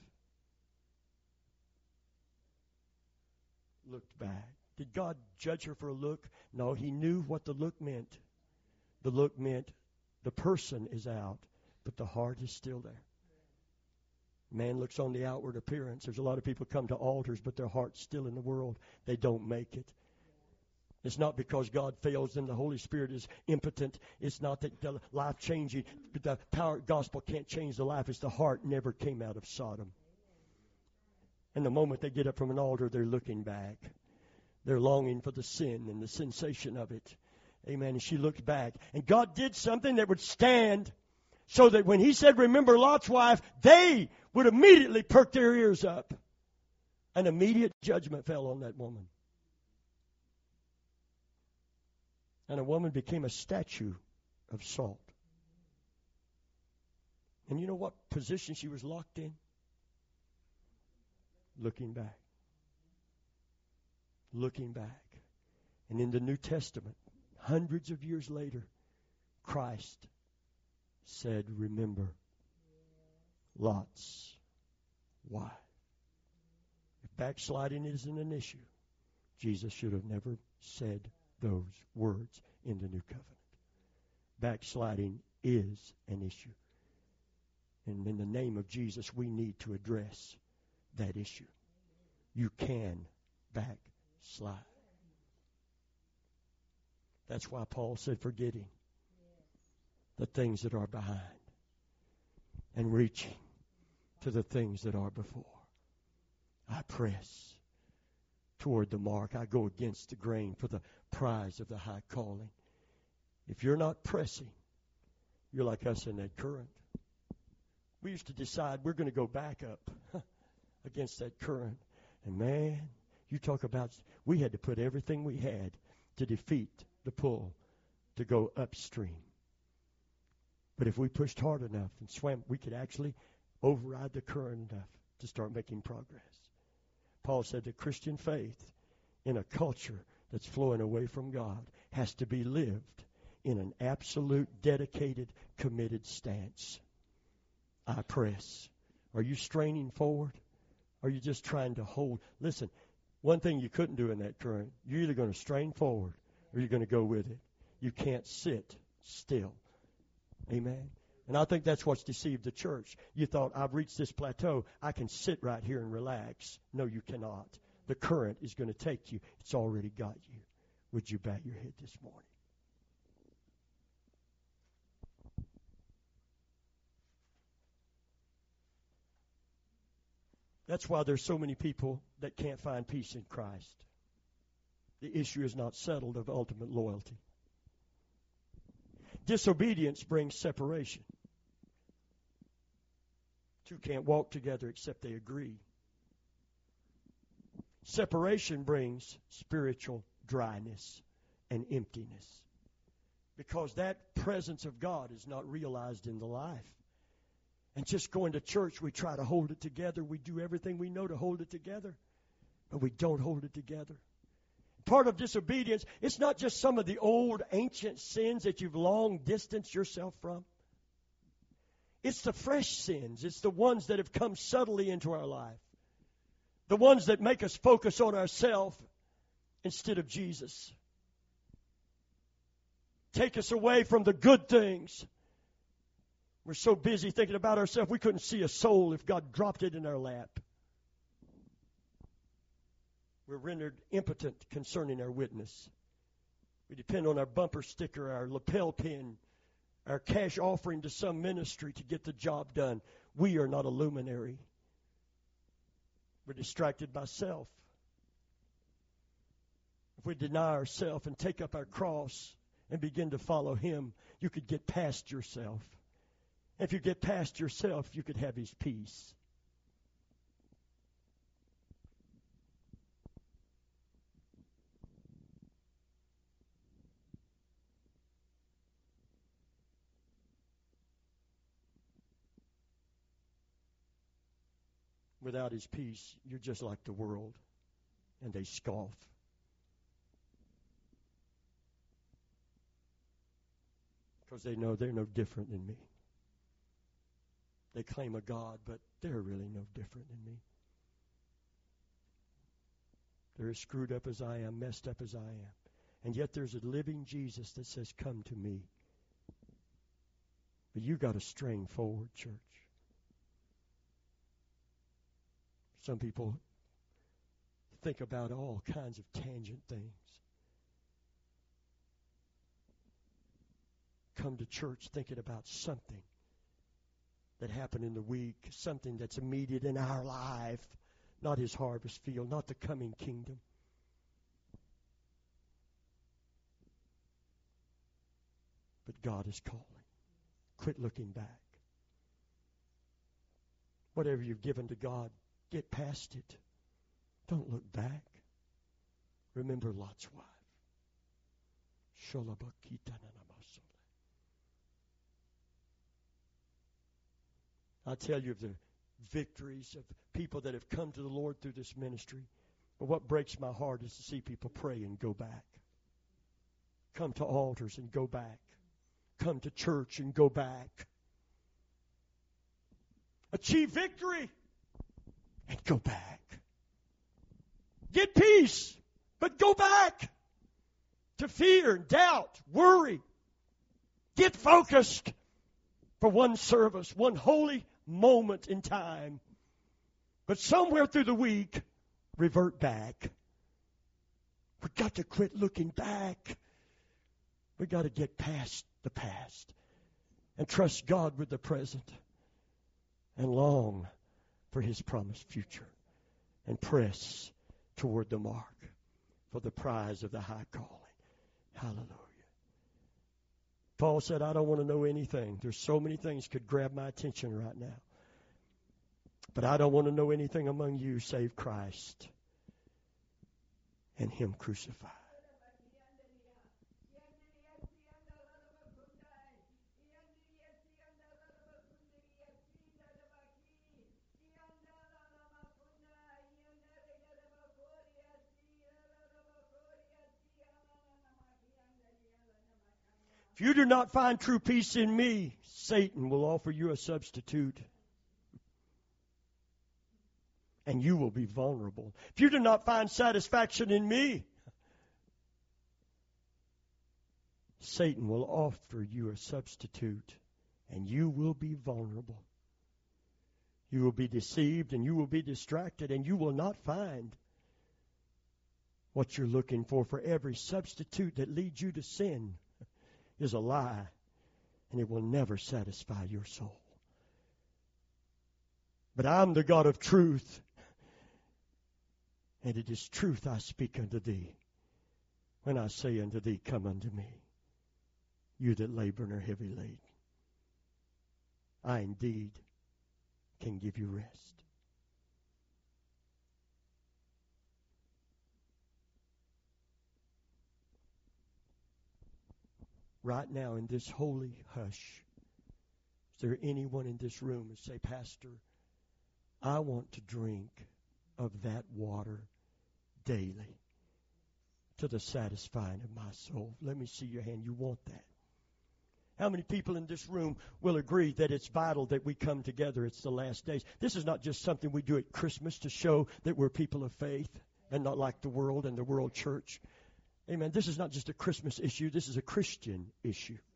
looked back. Did God judge her for a look? No, he knew what the look meant. The look meant the person is out, but the heart is still there. Man looks on the outward appearance. There's a lot of people come to altars, but their heart's still in the world. They don't make it. It's not because God fails them. The Holy Spirit is impotent. It's not that the life changing. The power gospel can't change the life. It's the heart never came out of Sodom. And the moment they get up from an altar, they're looking back. They're longing for the sin and the sensation of it. Amen. And she looked back. And God did something that would stand so that when he said, remember Lot's wife, they would immediately perk their ears up. An immediate judgment fell on that woman. And a woman became a statue of salt. And you know what position she was locked in? Looking back. Looking back. And in the New Testament, hundreds of years later, Christ said, remember Lot's wife. If backsliding isn't an issue, Jesus should have never said those words in the new covenant. Backsliding is an issue. And in the name of Jesus, we need to address that issue. You can backslide. That's why Paul said, forgetting the things that are behind and reaching to the things that are before. I press toward the mark. I go against the grain for the prize of the high calling. If you're not pressing, you're like us in that current. We used to decide we're going to go back up against that current. And man, you talk about, we had to put everything we had to defeat the pull to go upstream. But if we pushed hard enough and swam, we could actually override the current enough to start making progress. Paul said the Christian faith in a culture that's flowing away from God has to be lived in an absolute, dedicated, committed stance. I press. Are you straining forward? Are you just trying to hold? Listen, one thing you couldn't do in that current, you're either going to strain forward or you're going to go with it. You can't sit still. Amen? And I think that's what's deceived the church. You thought, I've reached this plateau. I can sit right here and relax. No, you cannot. The current is going to take you. It's already got you. Would you bow your head this morning? That's why there's so many people that can't find peace in Christ. The issue is not settled of ultimate loyalty. Disobedience brings separation. Two can't walk together except they agree. Separation brings spiritual dryness and emptiness, because that presence of God is not realized in the life. And just going to church, we try to hold it together. We do everything we know to hold it together, but we don't hold it together. Part of disobedience, it's not just some of the old ancient sins that you've long distanced yourself from. It's the fresh sins. It's the ones that have come subtly into our life. The ones that make us focus on ourselves instead of Jesus. Take us away from the good things We're so busy thinking about ourselves, we couldn't see a soul if God dropped it in our lap. We're rendered impotent concerning our witness. We depend on our bumper sticker, our lapel pin, our cash offering to some ministry to get the job done. We are not a luminary. We're distracted by self. If we deny ourselves and take up our cross and begin to follow Him, you could get past yourself. If you get past yourself, you could have His peace. Without His peace, you're just like the world, and they scoff. Because they know they're no different than me. They claim a God, but they're really no different than me. They're as screwed up as I am, messed up as I am. And yet there's a living Jesus that says, come to me. But you got to strain forward, church. Some people think about all kinds of tangent things. Come to church thinking about something that happened in the week, something that's immediate in our life, not His harvest field, not the coming kingdom. But God is calling. Quit looking back. Whatever you've given to God, get past it. Don't look back. Remember Lot's wife. I tell you of the victories of people that have come to the Lord through this ministry. But what breaks my heart is to see people pray and go back. Come to altars and go back. Come to church and go back. Achieve victory and go back. Get peace, but go back to fear, doubt, worry. Get focused for one service, one holy moment in time. But somewhere through the week, revert back. We've got to quit looking back. We've got to get past the past and trust God with the present and long for His promised future and press toward the mark for the prize of the high calling. Hallelujah. Paul said, I don't want to know anything. There's so many things could grab my attention right now. But I don't want to know anything among you save Christ and Him crucified. If you do not find true peace in me, Satan will offer you a substitute. And you will be vulnerable. If you do not find satisfaction in me, Satan will offer you a substitute. And you will be vulnerable. You will be deceived and you will be distracted and you will not find what you're looking for. For every substitute that leads you to sin is a lie, and it will never satisfy your soul. But I'm the God of truth, and it is truth I speak unto thee when I say unto thee, come unto me, you that labor and are heavy laden. I indeed can give you rest. Right now in this holy hush, is there anyone in this room who say, Pastor, I want to drink of that water daily to the satisfying of my soul? Let me see your hand. You want that? How many people in this room will agree that it's vital that we come together? It's the last days. This is not just something we do at Christmas to show that we're people of faith and not like the world and the world church. Amen. This is not just a Christmas issue. This is a Christian issue.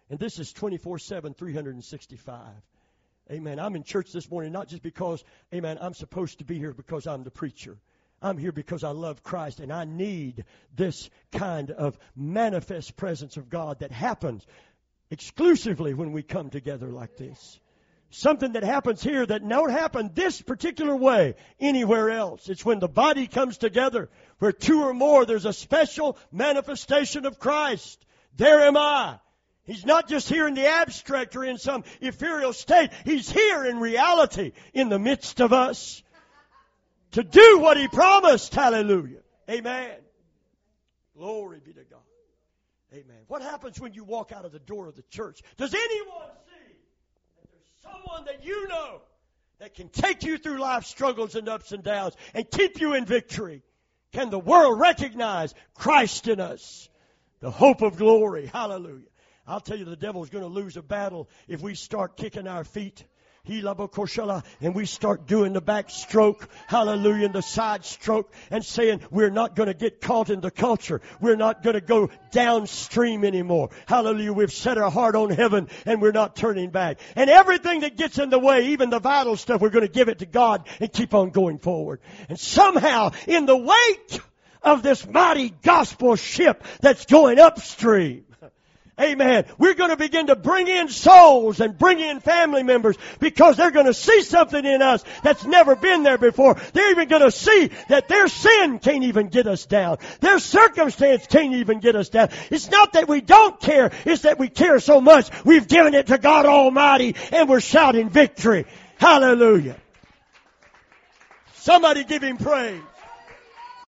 And this is twenty-four seven, three hundred sixty-five. Amen. I'm in church this morning not just because, amen, I'm supposed to be here because I'm the preacher. I'm here because I love Christ, and I need this kind of manifest presence of God that happens exclusively when we come together like this. Something that happens here that don't happen this particular way anywhere else. It's when the body comes together, where two or more, there's a special manifestation of Christ. There am I. He's not just here in the abstract or in some ethereal state. He's here in reality in the midst of us to do what He promised. Hallelujah. Amen. Glory be to God. Amen. What happens when you walk out of the door of the church? Does anyone see that there's someone that you know that can take you through life's struggles and ups and downs and keep you in victory? Can the world recognize Christ in us, the hope of glory? Hallelujah. I'll tell you, the devil's going to lose a battle if we start kicking our feet. And we start doing the backstroke, hallelujah, and the side stroke, and saying we're not going to get caught in the culture. We're not going to go downstream anymore. Hallelujah, we've set our heart on heaven, and we're not turning back. And everything that gets in the way, even the vital stuff, we're going to give it to God and keep on going forward. And somehow, in the wake of this mighty gospel ship that's going upstream, amen, we're going to begin to bring in souls and bring in family members because they're going to see something in us that's never been there before. They're even going to see that their sin can't even get us down. Their circumstance can't even get us down. It's not that we don't care. It's that we care so much we've given it to God Almighty and we're shouting victory. Hallelujah. Somebody give Him praise.